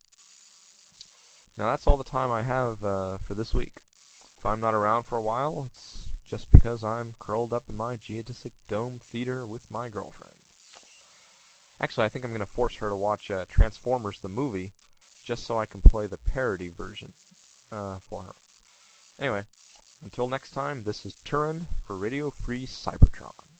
Now that's all the time I have uh, for this week. If I'm not around for a while, it's just because I'm curled up in my geodesic dome theater with my girlfriend. Actually, I think I'm going to force her to watch uh, Transformers the movie just so I can play the parody version uh, for her. Anyway, until next time, this is Turin for Radio Free Cybertron.